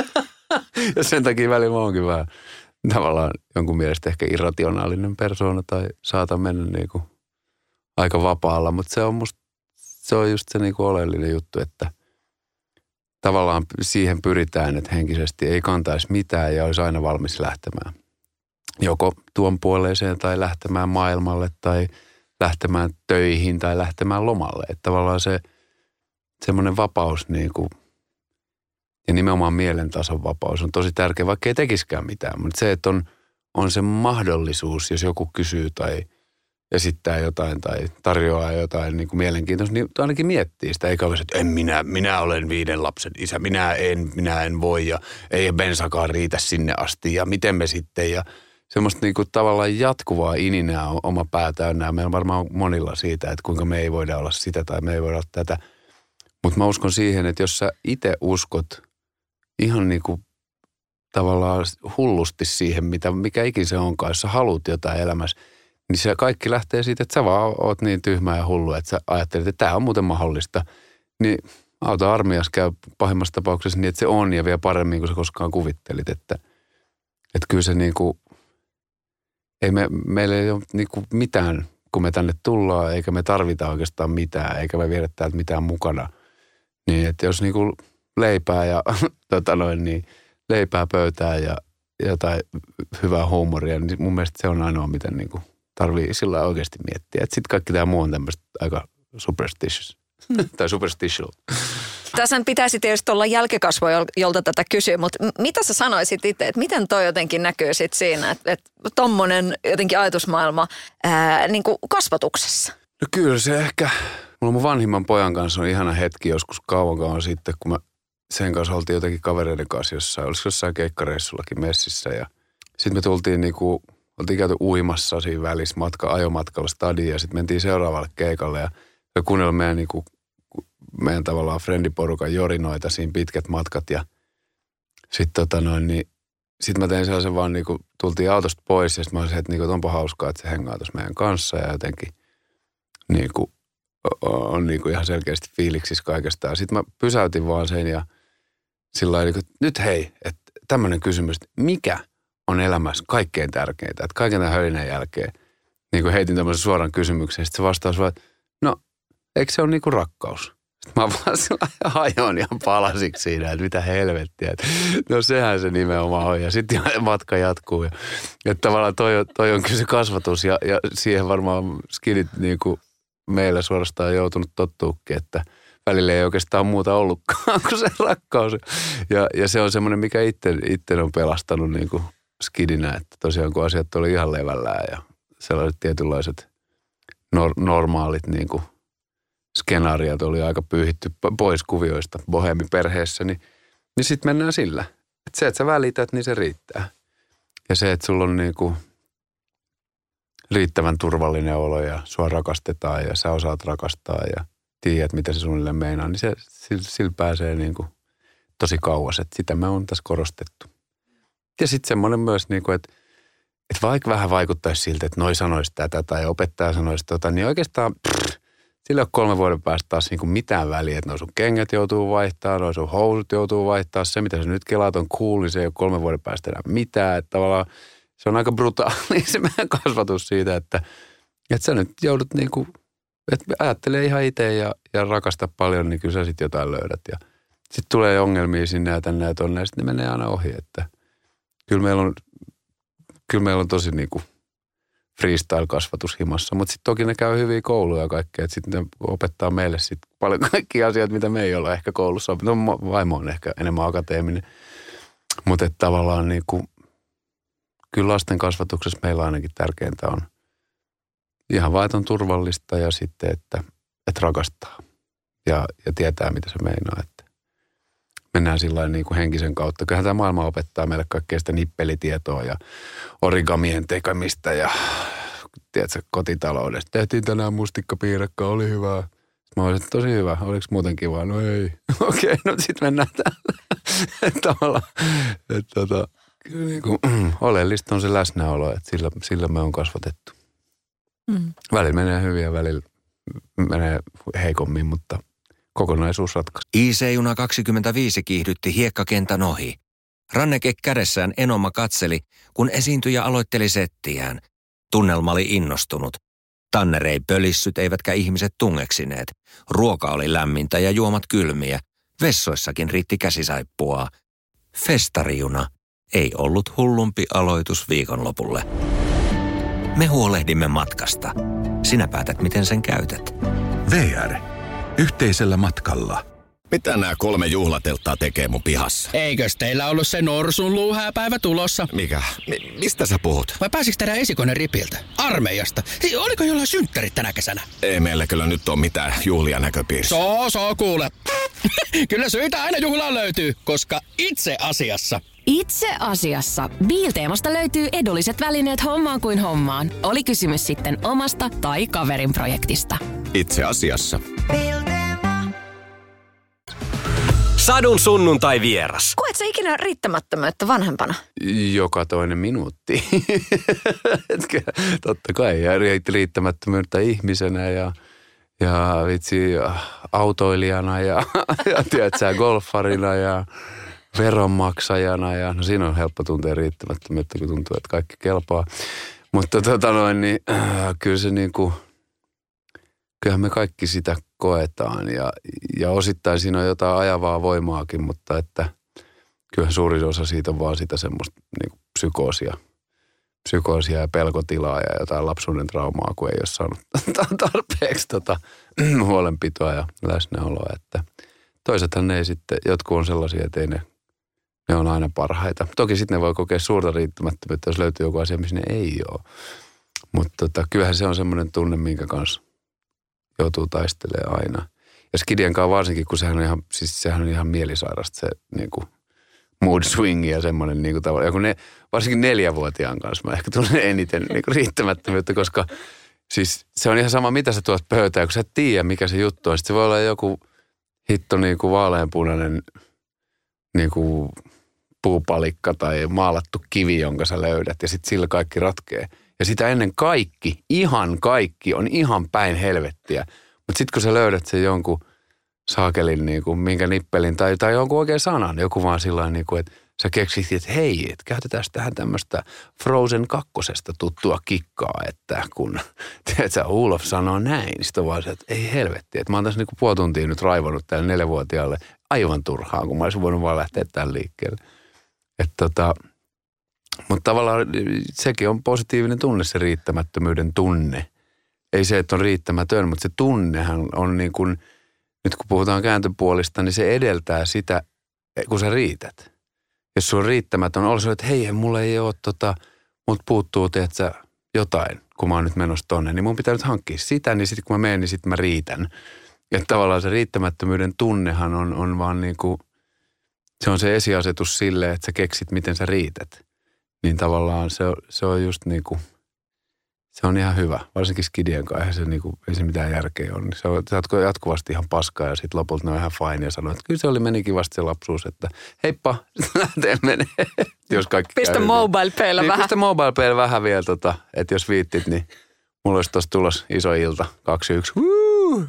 Ja sen takia välillä mä oonkin vähän tavallaan jonkun mielestä ehkä irrationaalinen persoona tai saatan mennä niin kuin aika vapaalla. Mutta se on just se niin kuin oleellinen juttu, että tavallaan siihen pyritään, että henkisesti ei kantaisi mitään ja olisi aina valmis lähtemään. Joko tuon puoleiseen tai lähtemään maailmalle tai lähtemään töihin tai lähtemään lomalle. Että tavallaan se semmoinen vapaus niin kuin, ja nimenomaan mielentason vapaus on tosi tärkeä, vaikka ei tekisikään mitään. Mutta se, että on se mahdollisuus, jos joku kysyy tai esittää jotain tai tarjoaa jotain niin kuin mielenkiintoista, niin ainakin miettii sitä. Eikä ole se, että minä olen 5 lapsen isä, minä en voi ja ei bensakaan riitä sinne asti ja miten me sitten. Ja semmoista niin kuin tavallaan jatkuvaa ininää on oma pää täynnä. Meillä on varmaan monilla siitä, että kuinka me ei voida olla sitä tai me ei voida olla tätä. Mutta mä uskon siihen, että jos sä itse uskot ihan niin kuin tavallaan hullusti siihen, mikä ikin se onkaan, jos sä haluat jotain elämässä, niin se kaikki lähtee siitä, että sä vaan oot niin tyhmä ja hullu, että sä ajattelet, että tämä on muuten mahdollista. Niin auta armias käy pahimmassa tapauksessa niin, että se on ja vielä paremmin kuin sä koskaan kuvittelit. Että kyllä se niinku, meillä ei ole niinku mitään, kun me tänne tullaan, eikä me tarvita oikeastaan mitään, eikä me viedä täältä mitään mukana. Niin, että jos niinku leipää ja niin leipää pöytään ja jotain hyvää huumoria, niin mun mielestä se on ainoa, miten niinku tarvii sillä oikeasti miettiä. Että sitten kaikki tämä muu on tämmöistä aika superstitious. Tai superstitious. Tässä pitäisi tietysti olla jälkikasvua, jolta tätä kysyy, mutta mitä sä sanoisit itse, että miten toi jotenkin näkyy sit siinä, että tommonen jotenkin ajatusmaailma niin kuin kasvatuksessa? No kyllä se ehkä, mulla mun vanhimman pojan kanssa on ihana hetki joskus kauan sitten, kun mä sen kanssa oltiin jotenkin kavereiden kanssa jossain, olisiko jossain keikkareissullakin messissä ja sitten me tultiin niinku, oltiin käyty uimassa siinä välissä ajomatkalla stadiin ja sitten mentiin seuraavalle keikalle ja kuunnella meidän tavallaan friendiporukan jorinoita siinä pitkät matkat ja sitten sitten mä tein sellaisen vaan niinku, tultiin autosta pois ja sitten mä olisin, että niinku, onpa hauskaa, että se hengaa tuossa meidän kanssa ja jotenkin niinku, on niinku ihan selkeästi fiiliksissä kaikesta. Sitten mä pysäytin vaan sen ja sillä lailla, että nyt hei, että tämmöinen kysymys, että mikä on elämässä kaikkein tärkeintä, että kaiken tämän hölinän jälkeen niin kuin heitin tämmöisen suoran kysymyksen. Sitten se vastaus vaan, että no, eikö se ole niin kuin rakkaus? Sitten mä vaan hajoin ihan palasiksi siinä, että mitä helvettiä. Että no sehän se nimenomaan on ja sitten matka jatkuu. Ja tavallaan toi on kyllä se kasvatus ja siihen varmaan skidit niin kuin meillä suorastaan joutunut tottuukin, että välillä ei oikeastaan muuta ollutkaan kuin se rakkaus. Ja se on semmoinen, mikä itse on pelastanut niin kuin skidinä, että tosiaan kun asiat oli ihan levällään ja sellaiset tietynlaiset normaalit niin kuin skenaariot oli aika pyyhitty pois kuvioista bohemiperheessä, niin sitten mennään sillä. Että se, että sä välität, niin se riittää. Ja se, että sulla on niin kuin riittävän turvallinen olo ja sua rakastetaan ja sä osaat rakastaa ja tiedät, mitä se suunnilleen meinaa, niin sillä pääsee niin kuin tosi kauas. Että sitä me on tässä korostettu. Ja sitten semmoinen myös, niin kuin, että vaikka vähän vaikuttaisi siltä, että noi sanoisi tätä tai opettaja sanoisi tota, niin oikeastaan sillä ei ole 3 vuoden päästä taas niin kuin mitään väliä, että noi sun kengät joutuu vaihtaa, noi sun housut joutuu vaihtaa. Se, mitä sä nyt kelaat on cool, niin se ei ole 3 vuoden päästä enää mitään. Että tavallaan se on aika brutaali se meidän kasvatus siitä, että sä nyt joudut niin kuin, että ajattelee ihan itse ja rakasta paljon, niin kyllä sä sitten jotain löydät. Ja sitten tulee ongelmia sinne ja tänne ja tonne ja sitten ne menee aina ohi, että kyllä meillä on tosi niin kuin freestyle-kasvatus himassa, mutta sitten toki ne käy hyviä kouluja ja kaikkea, että sitten ne opettaa meille sitten paljon kaikkia asioita, mitä me ei olla ehkä koulussa. No, vaimo on ehkä enemmän akateeminen, mutta että tavallaan niin kuin, kyllä lasten kasvatuksessa meillä ainakin tärkeintä on ihan vaan, että on turvallista ja sitten, että rakastaa ja tietää, mitä se meinaa, että mennään sillä niin kuin henkisen kautta. Kyllähän tämä maailma opettaa meille kaikkea sitä nippelitietoa ja origamien tekemistä ja tiedätkö, kotitaloudesta. Tehtiin tänään mustikkapiirakka, oli hyvää. Mä olisin, että tosi hyvä, oliko muuten kiva? No ei. Okei, no sitten mennään täällä. Tavallaan, että kyllä niin kuin, oleellista on se läsnäolo, että sillä me on kasvatettu. Välillä menee hyvin ja välillä menee heikommin, mutta kokonaisuus ratkaisi. IC-juna 25 kiihdytti hiekkakentän ohi. Ranneke kädessään Enoma katseli, kun esiintyjä aloitteli settiään. Tunnelma oli innostunut. Tanner ei pölissyt eivätkä ihmiset tungeksineet. Ruoka oli lämmintä ja juomat kylmiä. Vessoissakin riitti käsisaippuaa. Festarijuna ei ollut hullumpi aloitus viikonlopulle. Me huolehdimme matkasta. Sinä päätät, miten sen käytät. VR. Yhteisellä matkalla. Mitä nämä 3 juhlatelttaa tekee mun pihassa? Eikös teillä ollut se norsun luuhääpäivä tulossa? Mikä? Mistä sä puhut? Vai pääsikö teidän esikone ripiltä? Armeijasta? Oliko jollain synttärit tänä kesänä? Ei meillä kyllä nyt ole mitään juhlia näköpiirissä. Soo kuule. Kyllä syitä aina juhlaan löytyy, koska itse asiassa Biilteemasta löytyy edulliset välineet hommaan kuin hommaan. Oli kysymys sitten omasta tai kaverin projektista. Itse asiassa. Sadun sunnuntai vieras. Koet sä ikinä riittämättömyyttä vanhempana? Joka toinen minuutti. Totta kai, ja riittämättömyyttä ihmisenä ja vitsi autoilijana ja tiedätkö, golfarina ja veronmaksajana. Ja, no siinä on helppo tuntea riittämättömyyttä, kun tuntuu, että kaikki kelpaa. Mutta kyllä se niinku, kyllähän me kaikki sitä koetaan ja osittain siinä on jotain ajavaa voimaakin, mutta että kyllähän suurin osa siitä on vaan sitä semmoista niinku psykoosia psykoosia ja pelkotilaa ja jotain lapsuuden traumaa, kun ei ole saanut tarpeeksi huolenpitoa ja läsnäoloa. Että toisethan ne ei sitten, jotkut on sellaisia, että ei ne on aina parhaita. Toki sitten ne voi kokea suurta riittämättömyyttä, jos löytyy joku asia, missä ne ei ole. Mutta kyllähän se on semmoinen tunne, minkä kanssa joutuu taistelemaan aina. Ja Skidien kanssa varsinkin, kun sehän on ihan mielisairasta se niinku mood swing ja semmoinen niinku tavallaan. Ja varsinkin 4-vuotiaan kanssa mä ehkä tunnen eniten niinku riittämättömyyttä, koska siis se on ihan sama, mitä sä tuot pöytään, kun sä et tiedä, mikä se juttu on. Sitten se voi olla joku hitto niinku vaaleanpunainen niinku puupalikka tai maalattu kivi, jonka sä löydät ja sitten sillä kaikki ratkee. Ja sitä ennen kaikki, ihan kaikki on ihan päin helvettiä. Mutta sitten kun sä löydät sen jonkun saakelin, niinku, minkä nippelin tai jonkun oikein sanan, joku vaan sillain, niinku, että sä keksit, että hei, että käytetään tähän tämmöistä Frozen 2 tuttua kikkaa, että kun tiedätkö, Olof sanoo näin, niin sitten on vaan se, että ei helvetti, että mä oon tässä niinku puoli tuntia nyt raivannut tälle 4-vuotiaalle aivan turhaan, kun mä olisin voinut vaan lähteä tämän liikkeelle. Mutta tavallaan sekin on positiivinen tunne, se riittämättömyyden tunne. Ei se, että on riittämätön, mutta se tunnehan on niin kuin, nyt kun puhutaan kääntöpuolista, niin se edeltää sitä, kun sä riität. Jos sulla on riittämätön, olisi että hei, mulla ei ole mut puuttuu, teetkö, jotain, kun mä oon nyt menossa tonne, niin mun pitää nyt hankkia sitä, niin sitten kun mä menen, niin sitten mä riitän. Ja tavallaan se riittämättömyyden tunnehan on vaan niin kuin, se on se esiasetus sille, että sä keksit, miten sä riität. Niin tavallaan se on just niin kuin, se on ihan hyvä. Varsinkin Skidien kanssa, eihän se niin kuin, ei se mitään järkeä ole. Se on jatkuvasti ihan paskaa ja sitten lopulta ne on ihan fine ja sanoo, että kyllä se meni kivasti se lapsuus, että heippa, lähtee menee. Jos kaikki pistä MobilePaylla vähän. Pistä MobilePaylla vähän vielä, että jos viittit, niin mulla olisi tuossa tulos iso ilta, 2-1.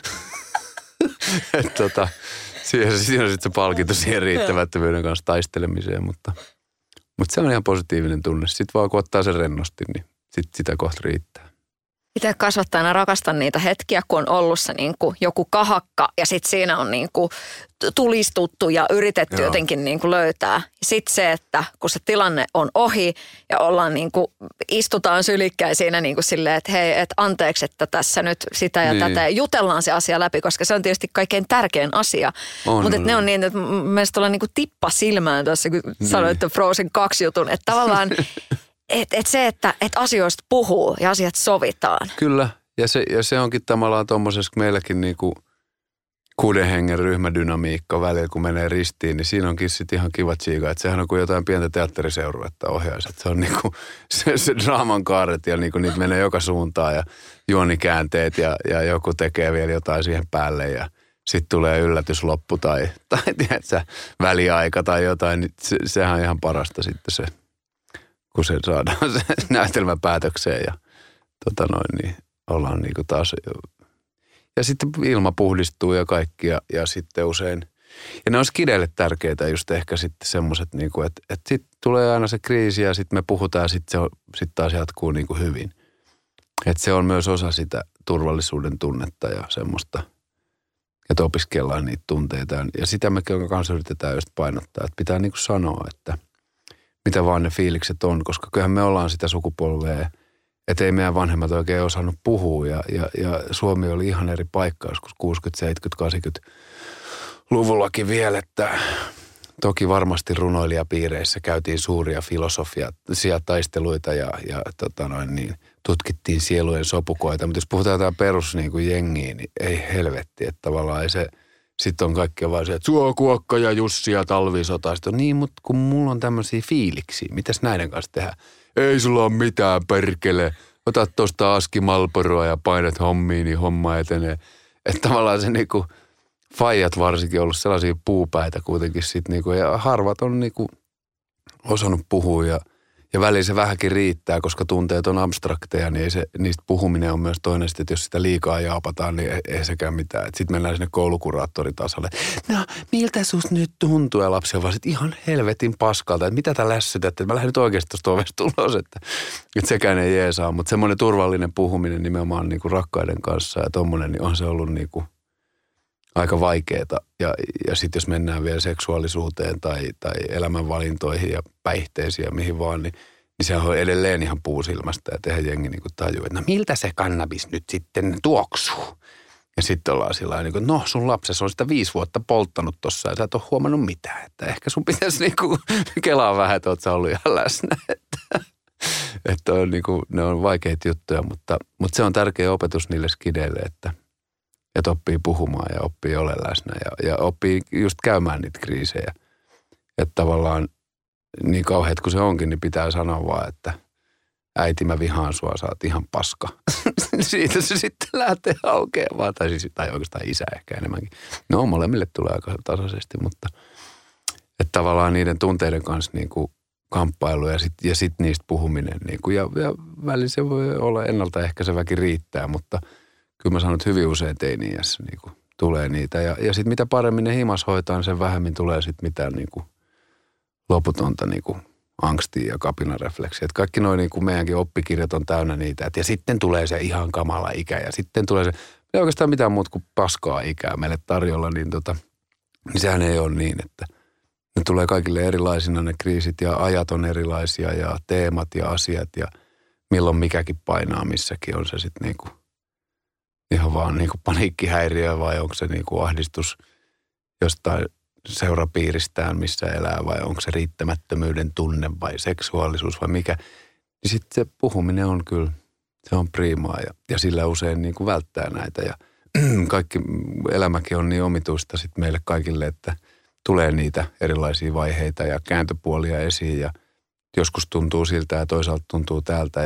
Että siinä on sitten se palkinto siihen riittämättömyyden kanssa taistelemiseen, mutta se on ihan positiivinen tunne. Sitten vaan kun ottaa sen rennosti, niin sitä kohta riittää. Itse kasvattajana rakastan niitä hetkiä, kun on ollut se niin kuin joku kahakka ja sitten siinä on niin kuin tulistuttu ja yritetty jotenkin niin kuin löytää. Sitten se, että kun se tilanne on ohi ja ollaan niin kuin, istutaan sylikkäin siinä niin kuin silleen, että hei, että anteeksi, että tässä nyt sitä ja tätä ja jutellaan se asia läpi, koska se on tietysti kaikkein tärkein asia. Mutta ne on niin, että mielestäni ollaan niin kuin tippa silmään tuossa, kun sanoit Frozen 2 jutun, että tavallaan että se, että asioista puhuu ja asiat sovitaan. Kyllä, ja se onkin tavallaan tuommoisessa, kun meilläkin niinku 6 hengen ryhmädynamiikka välillä, kun menee ristiin, niin siinä onkin sitten ihan kiva tsiika, että sehän on kuin jotain pientä teatteriseuruetta ohjaisi. Että se on niinku se draaman kaaret ja niinku niitä menee joka suuntaan ja juonikäänteet ja joku tekee vielä jotain siihen päälle ja sitten tulee yllätysloppu tai tiedätkö, väliaika tai jotain, niin sehän on ihan parasta sitten se, kun se saadaan se näytelmä päätökseen ja niin ollaan niinku taas. Ja sitten ilma puhdistuu ja kaikki ja sitten usein. Ja ne on Skideille tärkeitä just ehkä sitten semmoiset, niinku, että sitten tulee aina se kriisi ja sitten me puhutaan ja sitten taas jatkuu niinku hyvin. Että se on myös osa sitä turvallisuuden tunnetta ja semmoista, että opiskellaan niitä tunteita. Ja sitä me kanssa yritetään just painottaa, että pitää niinku sanoa, että mitä vaan ne fiilikset on, koska kyllähän me ollaan sitä sukupolvea, että ei meidän vanhemmat oikein osannut puhua ja Suomi oli ihan eri paikka joskus 60-, 70-, 80-luvullakin vielä, että toki varmasti runoilijapiireissä käytiin suuria filosofisia taisteluita ja tutkittiin sielujen sopukoita, mutta jos puhutaan jotain perus niin kuin jengiä, niin ei helvetti, että tavallaan ei se. Sitten on kaikkea vaan se, että Suokuokka ja Jussi ja talvisota. Sitten on niin, mutta kun mulla on tämmöisiä fiiliksiä, mitäs näiden kanssa tehdään? Ei sulla ole mitään, perkele. Otat tuosta Aski Malboroa ja painat hommiin, niin homma etenee. Että tavallaan se niinku, faijat varsinkin on ollut sellaisia puupäitä kuitenkin sit niinku, ja harvat on niinku osannut puhua ja välillä se vähänkin riittää, koska tunteet on abstrakteja, niin niistä puhuminen on myös toinen sitten, että jos sitä liikaa jaapataan, niin ei sekään mitään. Sitten mennään sinne koulukuraattoritasolle. No, miltä susta nyt tuntuu? Ja lapsi on vaan sit ihan helvetin paskalta, että mitä tää lässytät, että mä lähden nyt oikeasti tuosta ovesta ulos, että sekään ei jeesaa. Mutta semmoinen turvallinen puhuminen nimenomaan niinku rakkaiden kanssa ja tommonen, niin on se ollut niinku aika vaikeeta. Ja sitten jos mennään vielä seksuaalisuuteen tai elämänvalintoihin ja päihteisiin ja mihin vaan, niin niin se on edelleen ihan puusilmasta ja tehdään jengi niin kuin tajuu, että no miltä se kannabis nyt sitten tuoksuu. Ja sitten ollaan sillä tavalla, että no sun lapsesi on sitä 5 vuotta polttanut tossa ja sä et ole huomannut mitään. Että ehkä sun pitäisi niinku kelaa vähän, että oot sä ollut ihan läsnä. Että on niinku, ne on vaikeita juttuja, mutta se on tärkeä opetus niille skideille, että oppii puhumaan ja oppii olemaan läsnä ja oppii just käymään niitä kriisejä. Että tavallaan niin kauheat kuin se onkin, niin pitää sanoa vaan, että äiti, mä vihaan sua, sä oot ihan paska. Siitä se sitten lähtee aukeamaan. Tai oikeastaan isä ehkä enemmänkin. No, molemmille tulee aika tasaisesti, mutta että tavallaan niiden tunteiden kanssa niin kuin kamppailu ja sit niistä puhuminen. Niin kuin, ja välillä se voi olla ennaltaehkäiseväkin riittää, mutta kyllä mä sanon, että hyvin usein teini-iässä niin kuin tulee niitä. Ja sitten mitä paremmin ne himas hoitaa, sen vähemmin tulee sitten mitään niin kuin loputonta niin kuin angstia ja kapinarefleksiä. Että kaikki noin niin kuin meidänkin oppikirjat on täynnä niitä. Ja sitten tulee se ihan kamala ikä ja sitten tulee se, ei oikeastaan mitään muuta kuin paskaa ikää meille tarjolla, niin sehän ei ole niin, että ne tulee kaikille erilaisina ne kriisit ja ajat on erilaisia ja teemat ja asiat ja milloin mikäkin painaa missäkin. On se sitten niin kuin ihan vaan niin kuin paniikkihäiriö vai onko se niin kuin ahdistus jostain seurapiiristään, missä elää, vai onko se riittämättömyyden tunne vai seksuaalisuus vai mikä. Niin sitten se puhuminen on kyllä, se on priimaa ja sillä usein niin kuin välttää näitä. Ja kaikki elämäkin on niin omituista sitten meille kaikille, että tulee niitä erilaisia vaiheita ja kääntöpuolia esiin ja joskus tuntuu siltä ja toisaalta tuntuu täältä.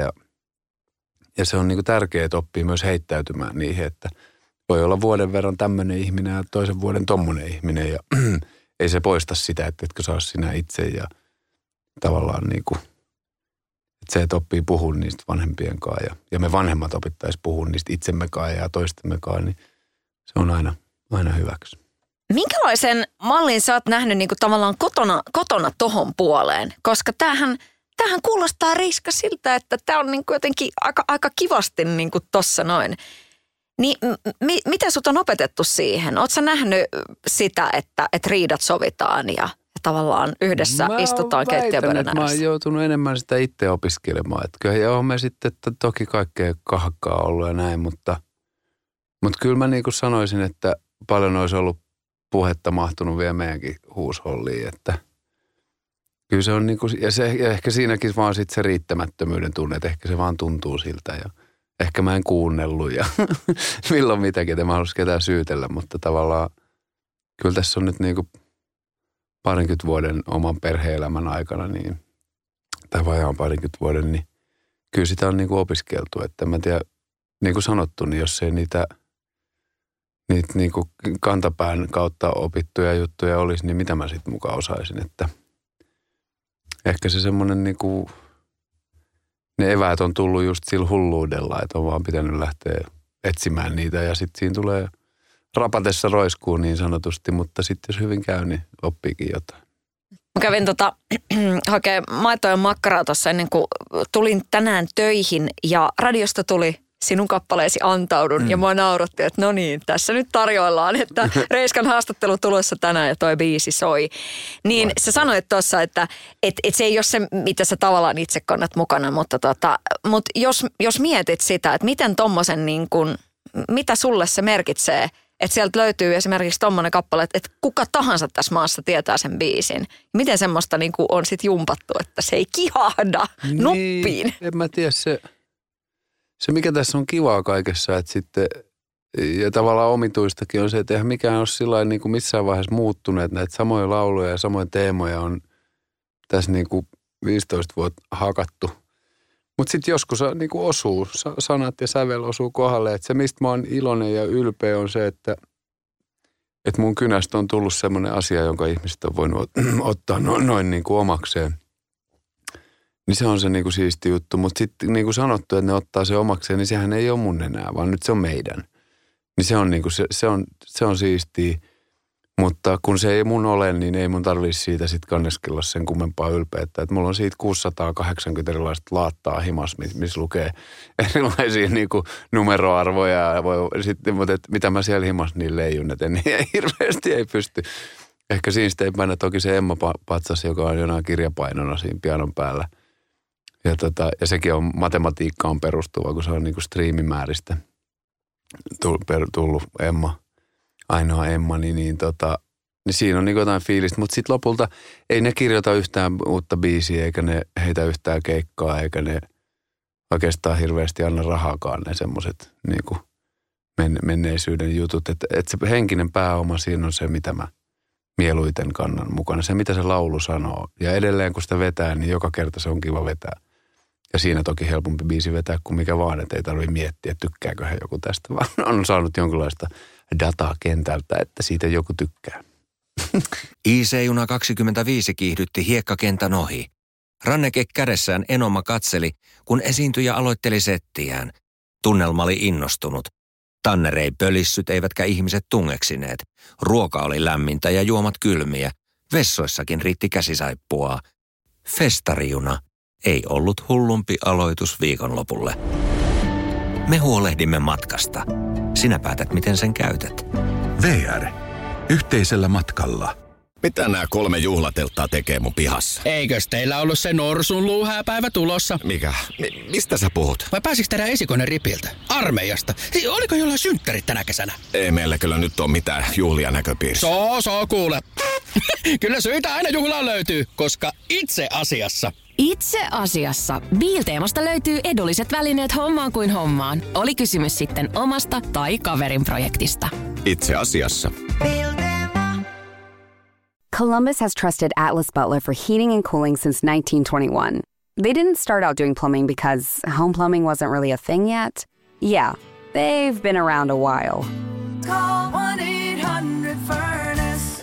Ja se on niin kuin tärkeää, että oppii myös heittäytymään niihin, että voi olla vuoden verran tämmöinen ihminen ja toisen vuoden tommonen ihminen ja ei se poista sitä, että etkö saa sinä itse ja tavallaan niin kuin, että se, että oppii puhua niistä vanhempien kanssa ja me vanhemmat opittaisiin puhua niistä itsemmekaan ja toistemmekaan, niin se on aina hyväksi. Minkälaisen mallin sä oot nähnyt niin kuin tavallaan kotona tohon puoleen? Koska tämähän kuulostaa Riiska siltä, että tämä on niin kuin jotenkin aika kivasti niin kuin tossa noin. Niin miten sut on opetettu siihen? Ootko sä nähnyt sitä, että riidat sovitaan ja tavallaan yhdessä istutaan keittiöpöydän ääressä? Mä oon joutunut enemmän sitä itse opiskelemaan. Että kyllä on me sitten toki kaikkea kahkaa ollut ja näin, mutta kyllä mä niin kuin sanoisin, että paljon olisi ollut puhetta mahtunut vielä meidänkin huusholliin, että kyllä se on niin kuin, ja ehkä siinäkin vaan sitten se riittämättömyyden tunne, että ehkä se vaan tuntuu siltä ja ehkä mä en kuunnellut ja milloin mitäkin, en mä halus ketään syytellä, mutta tavallaan kyllä tässä on nyt niin kuin 20 vuoden oman perhe-elämän aikana, niin, tai vajaan 20 vuoden, niin kyllä sitä on niin kuin opiskeltu, että mä tiedän, niin kuin sanottu, niin jos ei niitä niin kuin kantapään kautta opittuja juttuja olisi, niin mitä mä sitten mukaan osaisin, että ehkä se semmoinen niin kuin ne eväät on tullut just sillä hulluudella, että on vaan pitänyt lähteä etsimään niitä ja sitten siinä tulee rapatessa roiskuun niin sanotusti, mutta sitten jos hyvin käy, niin oppiikin jotain. Mä kävin hakee maitoa ja makkaraa tuossa ennen kuin tulin tänään töihin ja radiosta tuli sinun kappaleesi Antaudun ja mua nauratti, että no niin, tässä nyt tarjoillaan, että Reiskan haastattelu tulossa tänään ja toi biisi soi. Niin sä sanoit tuossa, että se ei ole se, mitä sä tavallaan itse kannat mukana, mutta jos mietit sitä, että miten tommosen niin kuin, mitä sulle se merkitsee, että sieltä löytyy esimerkiksi tommonen kappale, että kuka tahansa tässä maassa tietää sen biisin. Miten semmoista niin kuin on sit jumpattu, että se ei kihahda nuppiin? En mä tiedä se, mikä tässä on kivaa kaikessa, että sitten, ja tavallaan omituistakin on se, että eihän mikään ole sillä niin kuin missään vaiheessa muuttunut, että näitä samoja lauluja ja samoja teemoja on tässä niin kuin 15 vuotta hakattu. Mutta sitten joskus niin kuin osuu, sanat ja sävel osuu kohdalle, että se mistä mä oon iloinen ja ylpeä on se, että mun kynästä on tullut semmoinen asia, jonka ihmiset on voinut ottaa noin niin kuin omakseen. Niin se on se niinku siisti juttu, mutta sitten niin kuin sanottu, että ne ottaa se omakseen, niin sehän ei ole mun enää, vaan nyt se on meidän. Niin se on niinku se on siistiä, mutta kun se ei mun ole, niin ei mun tarvitse siitä sitten kanneskella sen kummempaa ylpeyttä. Että mulla on siitä 680 erilaista laattaa himas, missä lukee erilaisia niinku numeroarvoja, mutta mitä mä siellä himas niin leijun, että niin hirveästi ei pysty. Ehkä siinä sitten ei mennä toki se Emma Patsas, joka on jonain kirjapainona siinä pianon päällä. Ja sekin on, matematiikkaan perustuva, kun se on niinku striimimääristä tullut ainoa Emma, niin siinä on niinku jotain fiilistä. Mutta sitten lopulta ei ne kirjoita yhtään uutta biisiä, eikä ne heitä yhtään keikkaa, eikä ne oikeastaan hirveästi anna rahaakaan ne semmoiset niinku menneisyyden jutut. Että se henkinen pääoma siinä on se, mitä mä mieluiten kannan mukana. Se, mitä se laulu sanoo. Ja edelleen, kun sitä vetää, niin joka kerta se on kiva vetää. Ja siinä toki helpompi biisi vetää kuin mikä vaan, että ei tarvitse miettiä, että tykkääköhän joku tästä, vaan on saanut jonkinlaista dataa kentältä, että siitä joku tykkää. IC-juna 25 kiihdytti hiekkakentän ohi. Ranneke kädessään enoma katseli, kun esiintyjä aloitteli settiään. Tunnelma oli innostunut. Tanner ei pölissyt eivätkä ihmiset tungeksineet. Ruoka oli lämmintä ja juomat kylmiä. Vessoissakin riitti käsisaippua. Festarijuna ei ollut hullumpi aloitus viikonlopulle. Me huolehdimme matkasta. Sinä päätät, miten sen käytät. VR. Yhteisellä matkalla. Mitä nämä 3 juhlatelttaa tekee mun pihassa? Eikös teillä ollut se norsun luuhääpäivä tulossa? Mikä? Mistä sä puhut? Vai pääsiks tehdä esikoinen ripiltä? Armeijasta? Oliko jollain synttärit tänä kesänä? Ei meillä kyllä nyt ole mitään juhlia näköpiirissä. Soo kuule. Kyllä syitä aina juhlaan löytyy, koska itse asiassa Biilteemasta löytyy edulliset välineet hommaan kuin hommaan. Oli kysymys sitten omasta tai kaverin projektista. Itse asiassa. Columbus has trusted Atlas Butler for heating and cooling since 1921. They didn't start out doing plumbing because home plumbing wasn't really a thing yet. Yeah, they've been around a while. Call 1-800-FURNACE.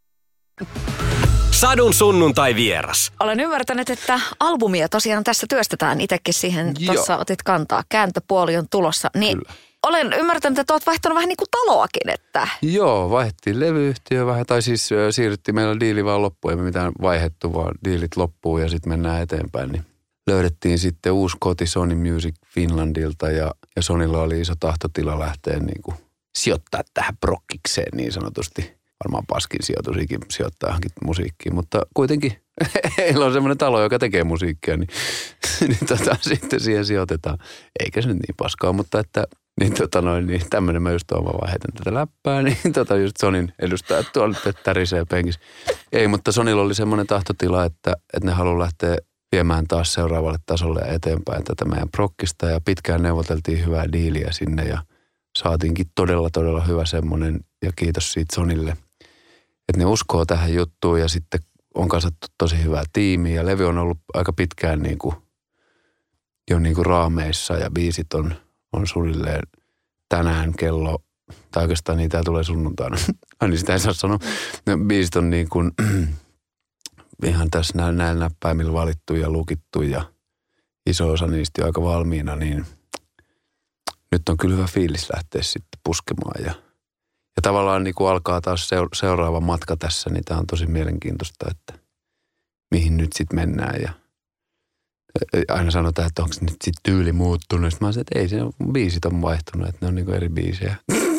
Sadun sunnuntai vieras. Olen ymmärtänyt, että albumia tosiaan tässä työstetään. Itsekin siihen tuossa otit kantaa. Kääntöpuoli on tulossa. Niin kyllä. Olen ymmärtänyt, että olet vaihtanut vähän niin kuin taloakin, että... Joo, vaihdettiin levyyhtiö vähän, tai siis siirryttiin, meillä diili vaan loppuun, ei me mitään vaihdettu, vaan diilit loppuu ja sitten mennään eteenpäin. Niin löydettiin sitten uusi koti Sony Music Finlandilta ja Sonylla oli iso tahtotila lähteä niin kuin sijoittaa tähän prokkikseen niin sanotusti. Varmaan paskin sijoitus ikinä sijoittaa johonkin musiikkiin, mutta kuitenkin heillä on semmoinen talo, joka tekee musiikkia, niin sitten siihen sijoitetaan. Eikä se nyt niin paskaa, mutta että... Niin tämmöinen mä just oon vaan heitän tätä läppää, niin just Sonyn edustajat tuolla tärisee penkissä. Ei, mutta Sonylla oli semmoinen tahtotila, että ne haluaa lähteä viemään taas seuraavalle tasolle ja eteenpäin tätä meidän prokkista. Ja pitkään neuvoteltiin hyvää diiliä sinne ja saatiinkin todella hyvä semmoinen. Ja kiitos siitä Sonylle, että ne uskoo tähän juttuun ja sitten on kasattu tosi hyvää tiimiä. Ja levy on ollut aika pitkään jo raameissa ja biisit on suunnilleen tänään kello, tai oikeastaan niitä tulee sunnuntaina. Niin sitä ei saa sanoa. Biisit on niin kuin ihan tässä näillä näppäimillä valittu ja lukittu ja iso osa niistä on aika valmiina, niin nyt on kyllä hyvä fiilis lähteä sitten puskemaan. Ja tavallaan niin kuin alkaa taas seuraava matka tässä, niin tämä on tosi mielenkiintoista, että mihin nyt sitten mennään ja aina sanotaan, että onko nyt sitten tyyli muuttunut. Sitten mä sanoin, että ei, se biisit on vaihtunut, että ne on niinku eri biisejä.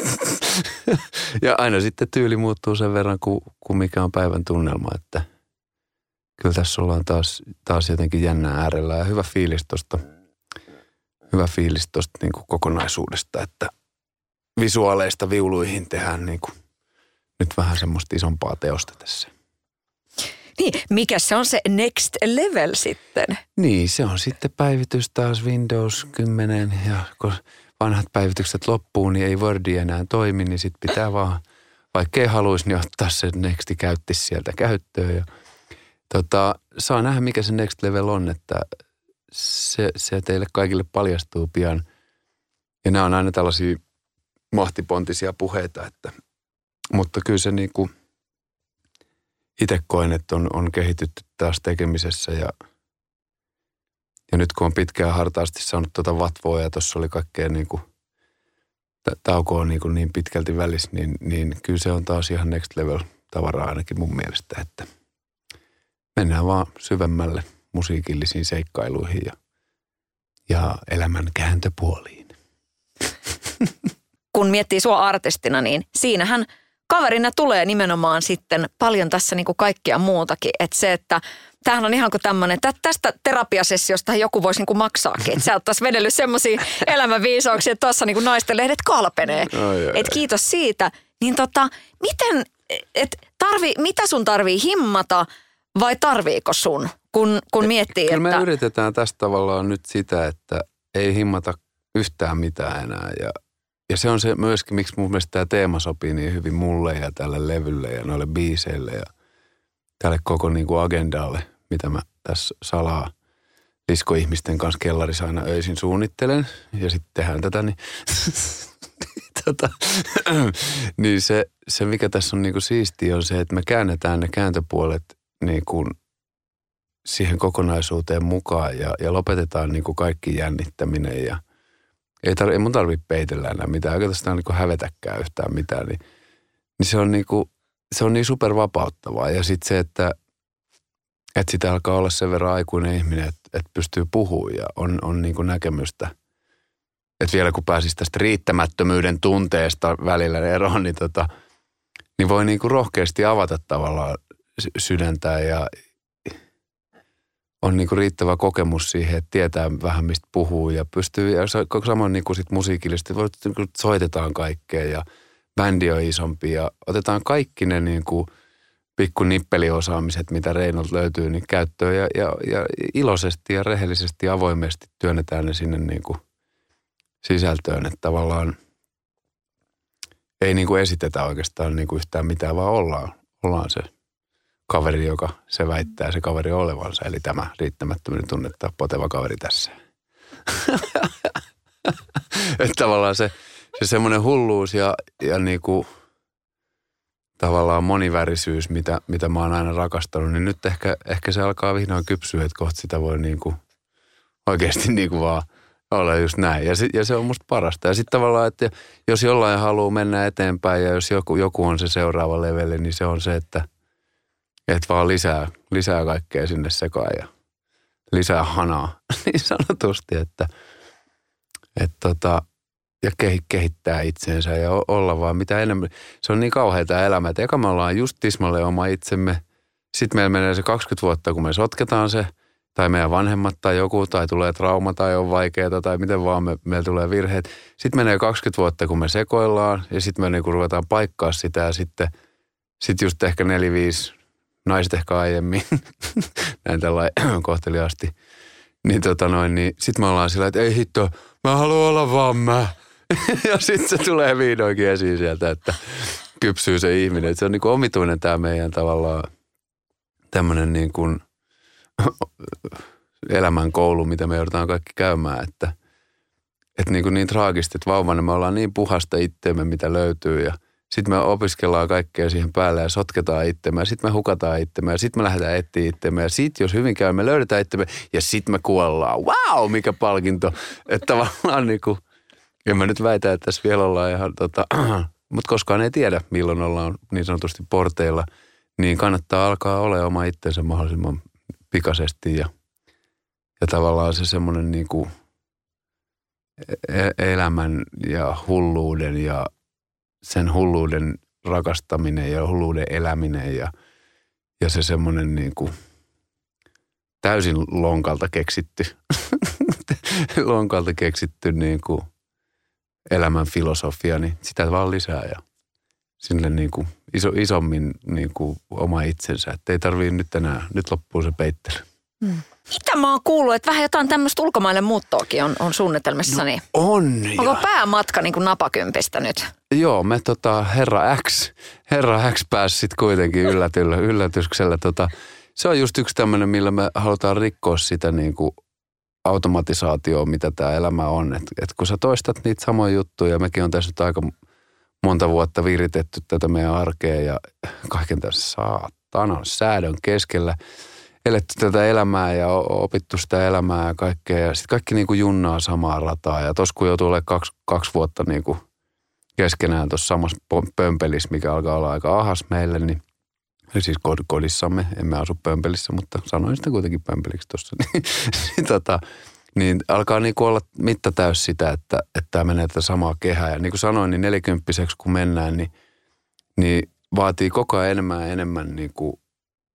Ja aina sitten tyyli muuttuu sen verran, kuin mikä on päivän tunnelma. Että kyllä tässä ollaan taas jotenkin jännää äärellä ja hyvä fiilis tosta niinku kokonaisuudesta, että visuaaleista viuluihin tehdään niinku nyt vähän semmoista isompaa teosta tässä. Niin, mikä se on se next level sitten? Niin, se on sitten päivitys taas Windows 10 ja kun vanhat päivitykset loppuu, niin ei Wordi enää toimi, niin sitten pitää vaan, vaikka ei haluaisi, niin ottaa se nexti käyttis sieltä käyttöön. Ja, saa nähdä, mikä se next level on, että se teille kaikille paljastuu pian. Ja nämä on aina tällaisia mahtipontisia puheita, mutta kyllä se niinku... Itse koen, että on kehitytty taas tekemisessä ja nyt kun on pitkään hartaasti saanut vatvoa ja tuossa oli kaikkea taukoa niin pitkälti välissä, niin kyllä se on taas ihan next level tavaraa ainakin mun mielestä, että mennään vaan syvemmälle musiikillisiin seikkailuihin ja elämän kääntöpuoliin. Kun miettii sua artistina, niin siinähän kaverina tulee nimenomaan sitten paljon tässä niin kuin kaikkia muutakin. Että se, että tämähän on ihan kuin tämmöinen, tästä terapiasessiosta joku voisi niin kuin maksaakin. Että sä oot taas vedellyt semmoisia elämänviisauksia, että tuossa niin kuin naisten lehdet kalpenee. Että kiitos siitä. Niin mitä sun tarvii himmata vai tarviiko sun, kun miettii, kyllä että... me yritetään tästä tavallaan nyt sitä, että ei himmata yhtään mitään enää. Ja se on se myöskin, miksi mun mielestä tämä teema sopii niin hyvin mulle ja tälle levylle ja noille biiseille ja tälle koko niin kuin agendalle, mitä mä tässä salaa liskoihmisten kanssa kellarissa aina öisin suunnittelen. Ja sitten tehdään tätä, niin, niin se, mikä tässä on niin kuin siistiä, on se, että me käännetään ne kääntöpuolet niin kuin siihen kokonaisuuteen mukaan ja lopetetaan niin kuin kaikki jännittäminen ja ei mun tarvitse peitellä enää mitään, eikä tästä niin kuin hävetäkään yhtään mitään, niin se on niin supervapauttavaa. Ja sitten se, että sitä alkaa olla sen verran aikuinen ihminen, että pystyy puhumaan ja on niin kuin näkemystä. Että vielä kun pääsisi tästä riittämättömyyden tunteesta välillä eroon, niin voi niin kuin rohkeasti avata tavallaan sydäntä ja on niin kuin riittävä kokemus siihen, että tietää vähän mistä puhuu ja pystyy, ja samoin niin kuin sit musiikillisesti, soitetaan kaikkea ja bändi on isompi ja otetaan kaikki ne niin kuin pikku nippeliosaamiset, mitä Reinolta löytyy, niin käyttöön ja iloisesti ja rehellisesti ja avoimesti työnnetään ne sinne niin kuin sisältöön, että tavallaan ei niin kuin esitetä oikeastaan niin kuin yhtään mitään, vaan ollaan se kaveri, joka se väittää se kaveri olevansa, eli tämä riittämättömyyden tunnetta poteva kaveri tässä. Että tavallaan se semmoinen hulluus ja niinku tavallaan monivärisyys, mitä mä oon aina rakastanut, niin nyt ehkä se alkaa vihdoin kypsyä, että kohta sitä voi niinku oikeasti niinku vaan olla just näin. Ja se on musta parasta. Ja sitten tavallaan, että jos jollain haluaa mennä eteenpäin ja jos joku on se seuraava leveli, niin se on se, että vaan lisää kaikkea sinne sekaan ja lisää hanaa niin sanotusti, ja kehittää itseensä ja olla vaan mitä enemmän. Se on niin kauhea tämä elämä, että eka me ollaan just tismalle oma itsemme. Sitten meillä menee se 20 vuotta, kun me sotketaan se, tai meidän vanhemmat tai joku, tai tulee trauma tai on vaikeaa, tai miten vaan meillä tulee virheet. Sitten menee 20 vuotta, kun me sekoillaan, ja sitten me niin ruvetaan paikkaa sitä, ja sitten just ehkä 4-5, naiset ehkä aiemmin, näin tällainen kohteliaasti, niin niin sitten me ollaan sillä, että ei hitto, mä haluan olla vaan mä. Ja sitten se tulee vihdoinkin esiin sieltä, että kypsyy se ihminen. Et se on niin kuin omituinen tämä meidän tavallaan tämmöinen niin kuin elämän koulu, mitä me joudutaan kaikki käymään. Että niin traagisesti, että vauvana me ollaan niin puhasta itteemme, mitä löytyy. Ja sitten me opiskellaan kaikkea siihen päälle ja sotketaan itsemme. Ja sitten me hukataan itsemme ja sitten me lähdetään etsiä itsemme. Ja sitten jos hyvin käy, me löydetään itsemme ja sitten me kuollaan. Wow, mikä palkinto. Että tavallaan niin kuin, en mä nyt väitä, että tässä vielä ollaan ihan mutta koskaan ei tiedä, milloin ollaan niin sanotusti porteilla. Niin kannattaa alkaa olla oma itsensä mahdollisimman pikaisesti ja tavallaan se semmoinen niin kuin elämän ja hulluuden ja sen hulluuden rakastaminen ja hulluuden eläminen ja se semmoinen niin kuin täysin lonkalta keksitty niin kuin elämän filosofia, niin sitä vaan lisää ja sille niin kuin isommin niin kuin oma itsensä, että ei tarvii nyt loppuu se peittely. Mitä mä oon kuullut, että vähän jotain tämmöistä ulkomaille muuttoakin on suunnitelmissani. No on. Onko päämatka niin kuin napakympistä nyt? Joo, me Herra X pääsi sitten kuitenkin yllätyksellä. Se on just yksi tämmöinen, millä me halutaan rikkoa sitä niin kuin automatisaatioa, mitä tämä elämä on. Et kun sä toistat niitä samoja juttuja, mekin on tässä nyt aika monta vuotta viritetty tätä meidän arkea ja kaiken tässä saatanan säädön keskellä eletty tätä elämää ja opittu sitä elämää ja kaikkea. Ja sitten kaikki niin kuin junnaa samaa rataa. Ja tuossa kun joutuu olemaan kaksi vuotta niin kuin keskenään tuossa samassa pömpelissä, mikä alkaa olla aika ahas meille, niin siis kodissamme, emme asu pömpelissä, mutta sanoin sitä kuitenkin pömpeliksi tuossa, niin alkaa niin kuin olla mitta täys sitä, että tämä menee tätä samaa kehää. Ja niin kuin sanoin, niin 40-vuotiaaksi kun mennään, niin vaatii koko ajan enemmän niin kuin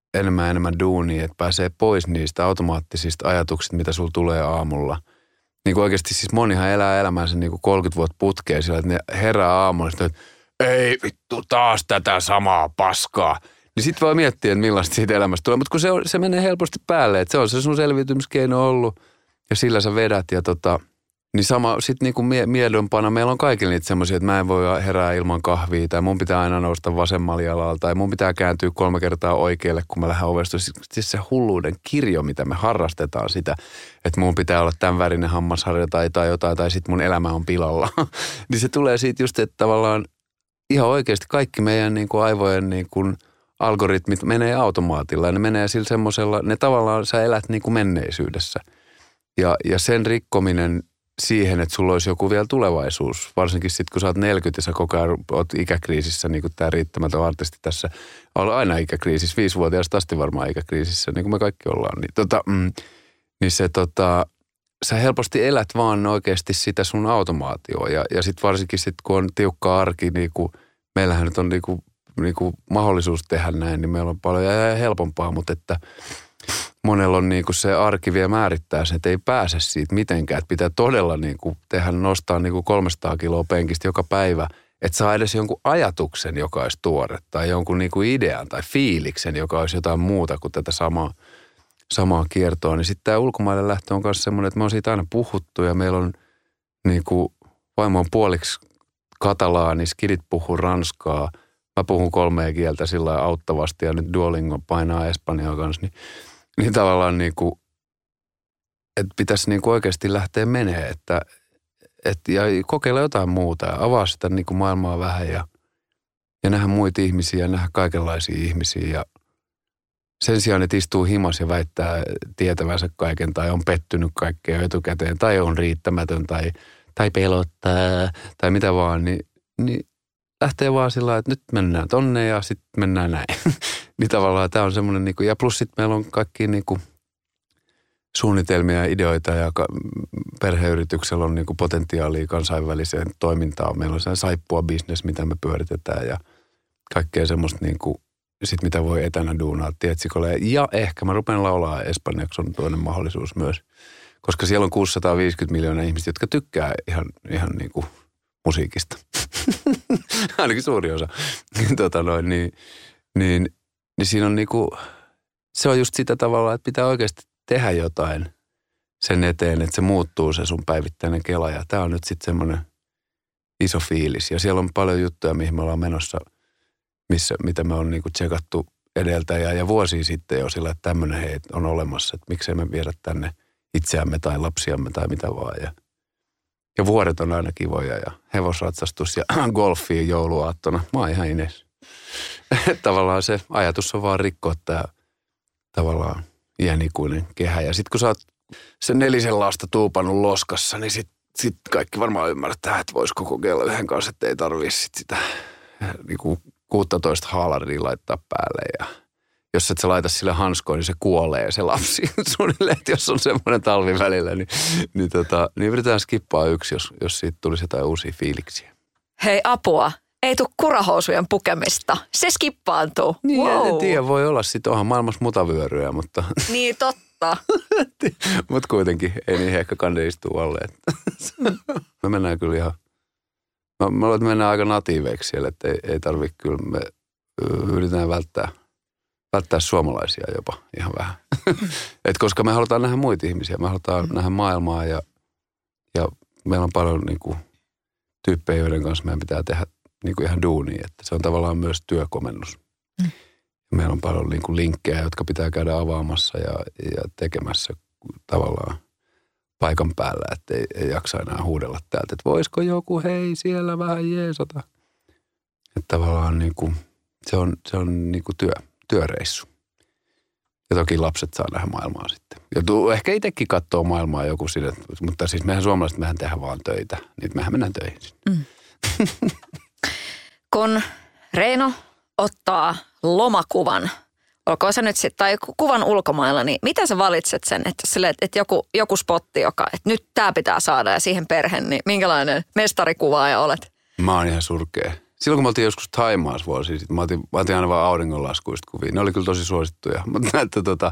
enemmän duunia, että pääsee pois niistä automaattisista ajatuksista, mitä sulla tulee aamulla. Niin kuin oikeasti siis monihan elää elämänsä niin kuin 30 vuotta putkeen sillä, että ne herää aamulla, että ei vittu taas tätä samaa paskaa. Niin sit voi miettiä, että millaista siitä elämästä tulee. Mutta kun se menee helposti päälle, että se on se sun selviytymiskeino ollut ja sillä sä vedät ja niin sama sitten niinku miedonpana meillä on kaikille niitä semmoisia, että mä en voi herää ilman kahvia tai mun pitää aina nousta vasemmalla jalalla tai mun pitää kääntyä 3 kertaa oikealle, kun mä lähden ovesta. Siis se hulluuden kirjo, mitä me harrastetaan sitä, että mun pitää olla tämän värinen hammasharja tai jotain tai sitten mun elämä on pilalla. Niin se tulee siitä just, että tavallaan ihan oikeasti kaikki meidän niinku aivojen niinku algoritmit menee automaatilla ja ne menee sillä semmoisella, ne tavallaan sä elät niinku menneisyydessä. Ja sen rikkominen siihen, että sulla olisi joku vielä tulevaisuus, varsinkin sitten kun sä oot 40 ja sä koko ajan oot ikäkriisissä, niin kuin tämä riittämätön artisti tässä on aina ikäkriisissä, 5-vuotiaasta asti varmaan ikäkriisissä, niin kuin me kaikki ollaan. Niin sä helposti elät vaan oikeasti sitä sun automaatioa ja sitten varsinkin sitten kun on tiukka arki, niin kuin meillähän nyt on niin kuin mahdollisuus tehdä näin, niin meillä on paljon helpompaa, mutta että monella on niin kuin se arki vielä määrittää sen, että ei pääse siitä mitenkään. Että pitää todella niin kuin nostaa niin kuin 300 kiloa penkistä joka päivä, että saa edes jonkun ajatuksen, joka olisi tuore, tai jonkun niin kuin idean tai fiiliksen, joka olisi jotain muuta kuin tätä samaa kiertoa. Niin sitten tämä ulkomaille lähtö on myös semmoinen, että me on siitä aina puhuttu ja meillä on niin kuin vaimo on puoliksi katalaani, skidit puhuu ranskaa. Mä puhun 3 kieltä sillä lailla auttavasti ja nyt Duolingo painaa espanjaa kanssa, niin tavallaan niinku, että pitäisi niinku oikeasti lähteä menee, ja kokeilla jotain muuta ja avaa sitä niinku maailmaa vähän ja nähdä muita ihmisiä ja nähdä kaikenlaisia ihmisiä ja sen sijaan, että istuu himas ja väittää tietävänsä kaiken tai on pettynyt kaikkea etukäteen tai on riittämätön tai pelottaa tai mitä vaan, niin lähtee vaan sillä lailla, että nyt mennään tonne ja sitten mennään näin. Niin tavallaan tämä on semmoinen, niinku, ja plus sitten meillä on kaikki niinku suunnitelmia ja ideoita ja perheyrityksellä on niinku potentiaalia kansainväliseen toimintaan. Meillä on se saippua business, mitä me pyöritetään ja kaikkea semmoista niinku, sit mitä voi etänä duunaa tietsikolle. Ja ehkä mä rupean laulaa espanjaksi, on toinen mahdollisuus myös. Koska siellä on 650 miljoonaa ihmistä, jotka tykkää ihan niinku musiikista. Ainakin suuri osa. Niin siinä on niinku, se on just sitä tavalla, että pitää oikeasti tehdä jotain sen eteen, että se muuttuu se sun päivittäinen kela. Ja tää on nyt sitten semmoinen iso fiilis. Ja siellä on paljon juttuja, mihin me ollaan menossa, mitä me on niinku tsekattu edeltä ja vuosia sitten jo sillä, että tämmöinen on olemassa. Että miksei me viedä tänne itseämme tai lapsiamme tai mitä vaan. Ja vuodet on aina kivoja ja hevosratsastus ja golfi jouluaattona. Mä oon ihan ines. Tavallaan se ajatus on vaan rikkoa tää tavallaan iänikuinen kehä. Ja sit kun sä oot sen 4 lasta tuupannut loskassa, niin sit kaikki varmaan ymmärtää, että voisiko kokeilla yhden kanssa, että ei tarvii sitä niinku 16 haalaria laittaa päälle. Ja jos et sä laita sille hanskoon, niin se kuolee se lapsi suunnilleen, että jos on semmoinen talvi välillä, niin yritetään skippaa yksi, jos siitä tulisi jotain uusia fiiliksiä. Hei apua, ei tule kurahousujen pukemista, se skippaantuu. Niin, wow. En tiedä, voi olla sitten, onhan maailmassa mutavyöryä, mutta... Niin, totta. Mutta kuitenkin, ei niin ehkä kande istuu alle. Me mennään kyllä ihan... Mä luulen, että mennään aika natiiveiksi siellä, että ei tarvitse kyllä, me yritetään välttää suomalaisia jopa ihan vähän. Et koska me halutaan nähdä muita ihmisiä, me halutaan nähdä maailmaa ja meillä on paljon niinku tyyppejä, joiden kanssa meidän pitää tehdä niinku ihan duunia, että se on tavallaan myös työkomennus. Meillä on paljon niinku linkkejä, jotka pitää käydä avaamassa ja tekemässä tavallaan paikan päällä, että ei jaksa enää huudella täältä, että voisiko joku hei siellä vähän jeesata. Että tavallaan niinku, se on niinku työreissu. Ja toki lapset saa nähdä maailmaa sitten. Ja ehkä itsekin katsoo maailmaa joku sinne, mutta siis mehän suomalaiset, mehän tehdään vaan töitä. Niin mehän mennään töihin sinne. Kun Reino ottaa lomakuvan, olkoon se nyt sitten, tai kuvan ulkomailla, niin mitä sä valitset sen, että joku spotti, että nyt tää pitää saada ja siihen perhe, niin minkälainen mestarikuvaaja olet? Mä oon ihan surkea. silloin kun me oltiin joskus Thaimaassa vuosia sitten, mä otin aina vaan auringonlaskuista kuvia. Ne oli kyllä tosi suosittuja, mutta että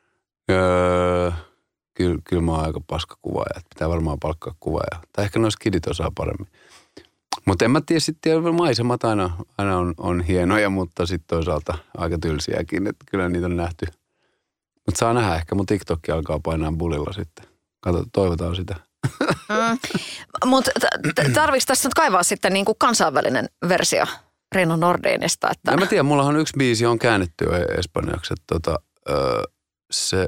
kyllä mä oon aika paska kuvaaja. Pitää varmaan palkkaa kuvaaja. Tai ehkä noissa kidit osaa paremmin. Mutta en mä tiedä, sitten maisemat aina on hienoja, mutta sitten toisaalta aika tylsiäkin, että kyllä niitä on nähty. Mutta saa nähdä, ehkä mun TikTokki alkaa painaa bulilla sitten. Toivotaan sitä. Mutta tarvitsi tässä nyt kaivaa sitten niin kuin kansainvälinen versio Reino Nordinista? Että... En mä tiedä, mullahan yksi biisi on käännetty espanjaksi, että se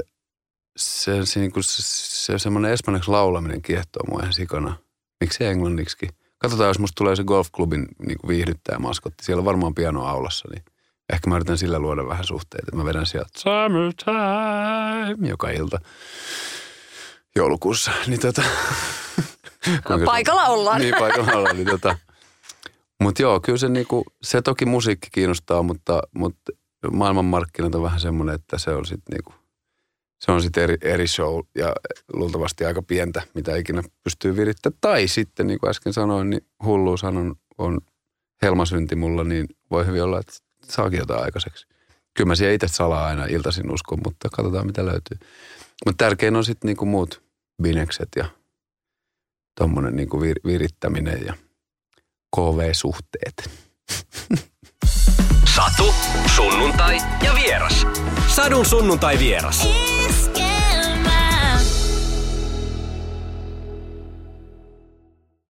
semmoinen espanjaksi laulaminen kiehtoo mua ihan sikana. Miksi englanniksi? Katsotaan, jos musta tulee se golfklubin niin kuin viihdyttäjä maskotti. Siellä on varmaan piano aulassa, niin ehkä mä yritän sillä luoda vähän suhteita. Mä vedän sieltä Summertime joka ilta joulukuussa. Niin paikalla ollaan. Niin, paikalla ollaan. Niin Mutta joo, kyllä se toki musiikki kiinnostaa, mutta maailmanmarkkinat on vähän semmoinen, että se on sitten eri show ja luultavasti aika pientä, mitä ikinä pystyy virittämään. Tai sitten, niin kuin äsken sanoin, niin hulluushan on helmasynti mulla, niin voi hyvin olla, että saakin jotain aikaiseksi. Kyllä mä siellä itse salaa aina iltaisin uskon, mutta katsotaan mitä löytyy. Mutta tärkein on sitten niinku muut binekset ja tommonen niinku virittäminen ja KV-suhteet. Satu, sunnuntai ja vieras. Sadun sunnuntai vieras.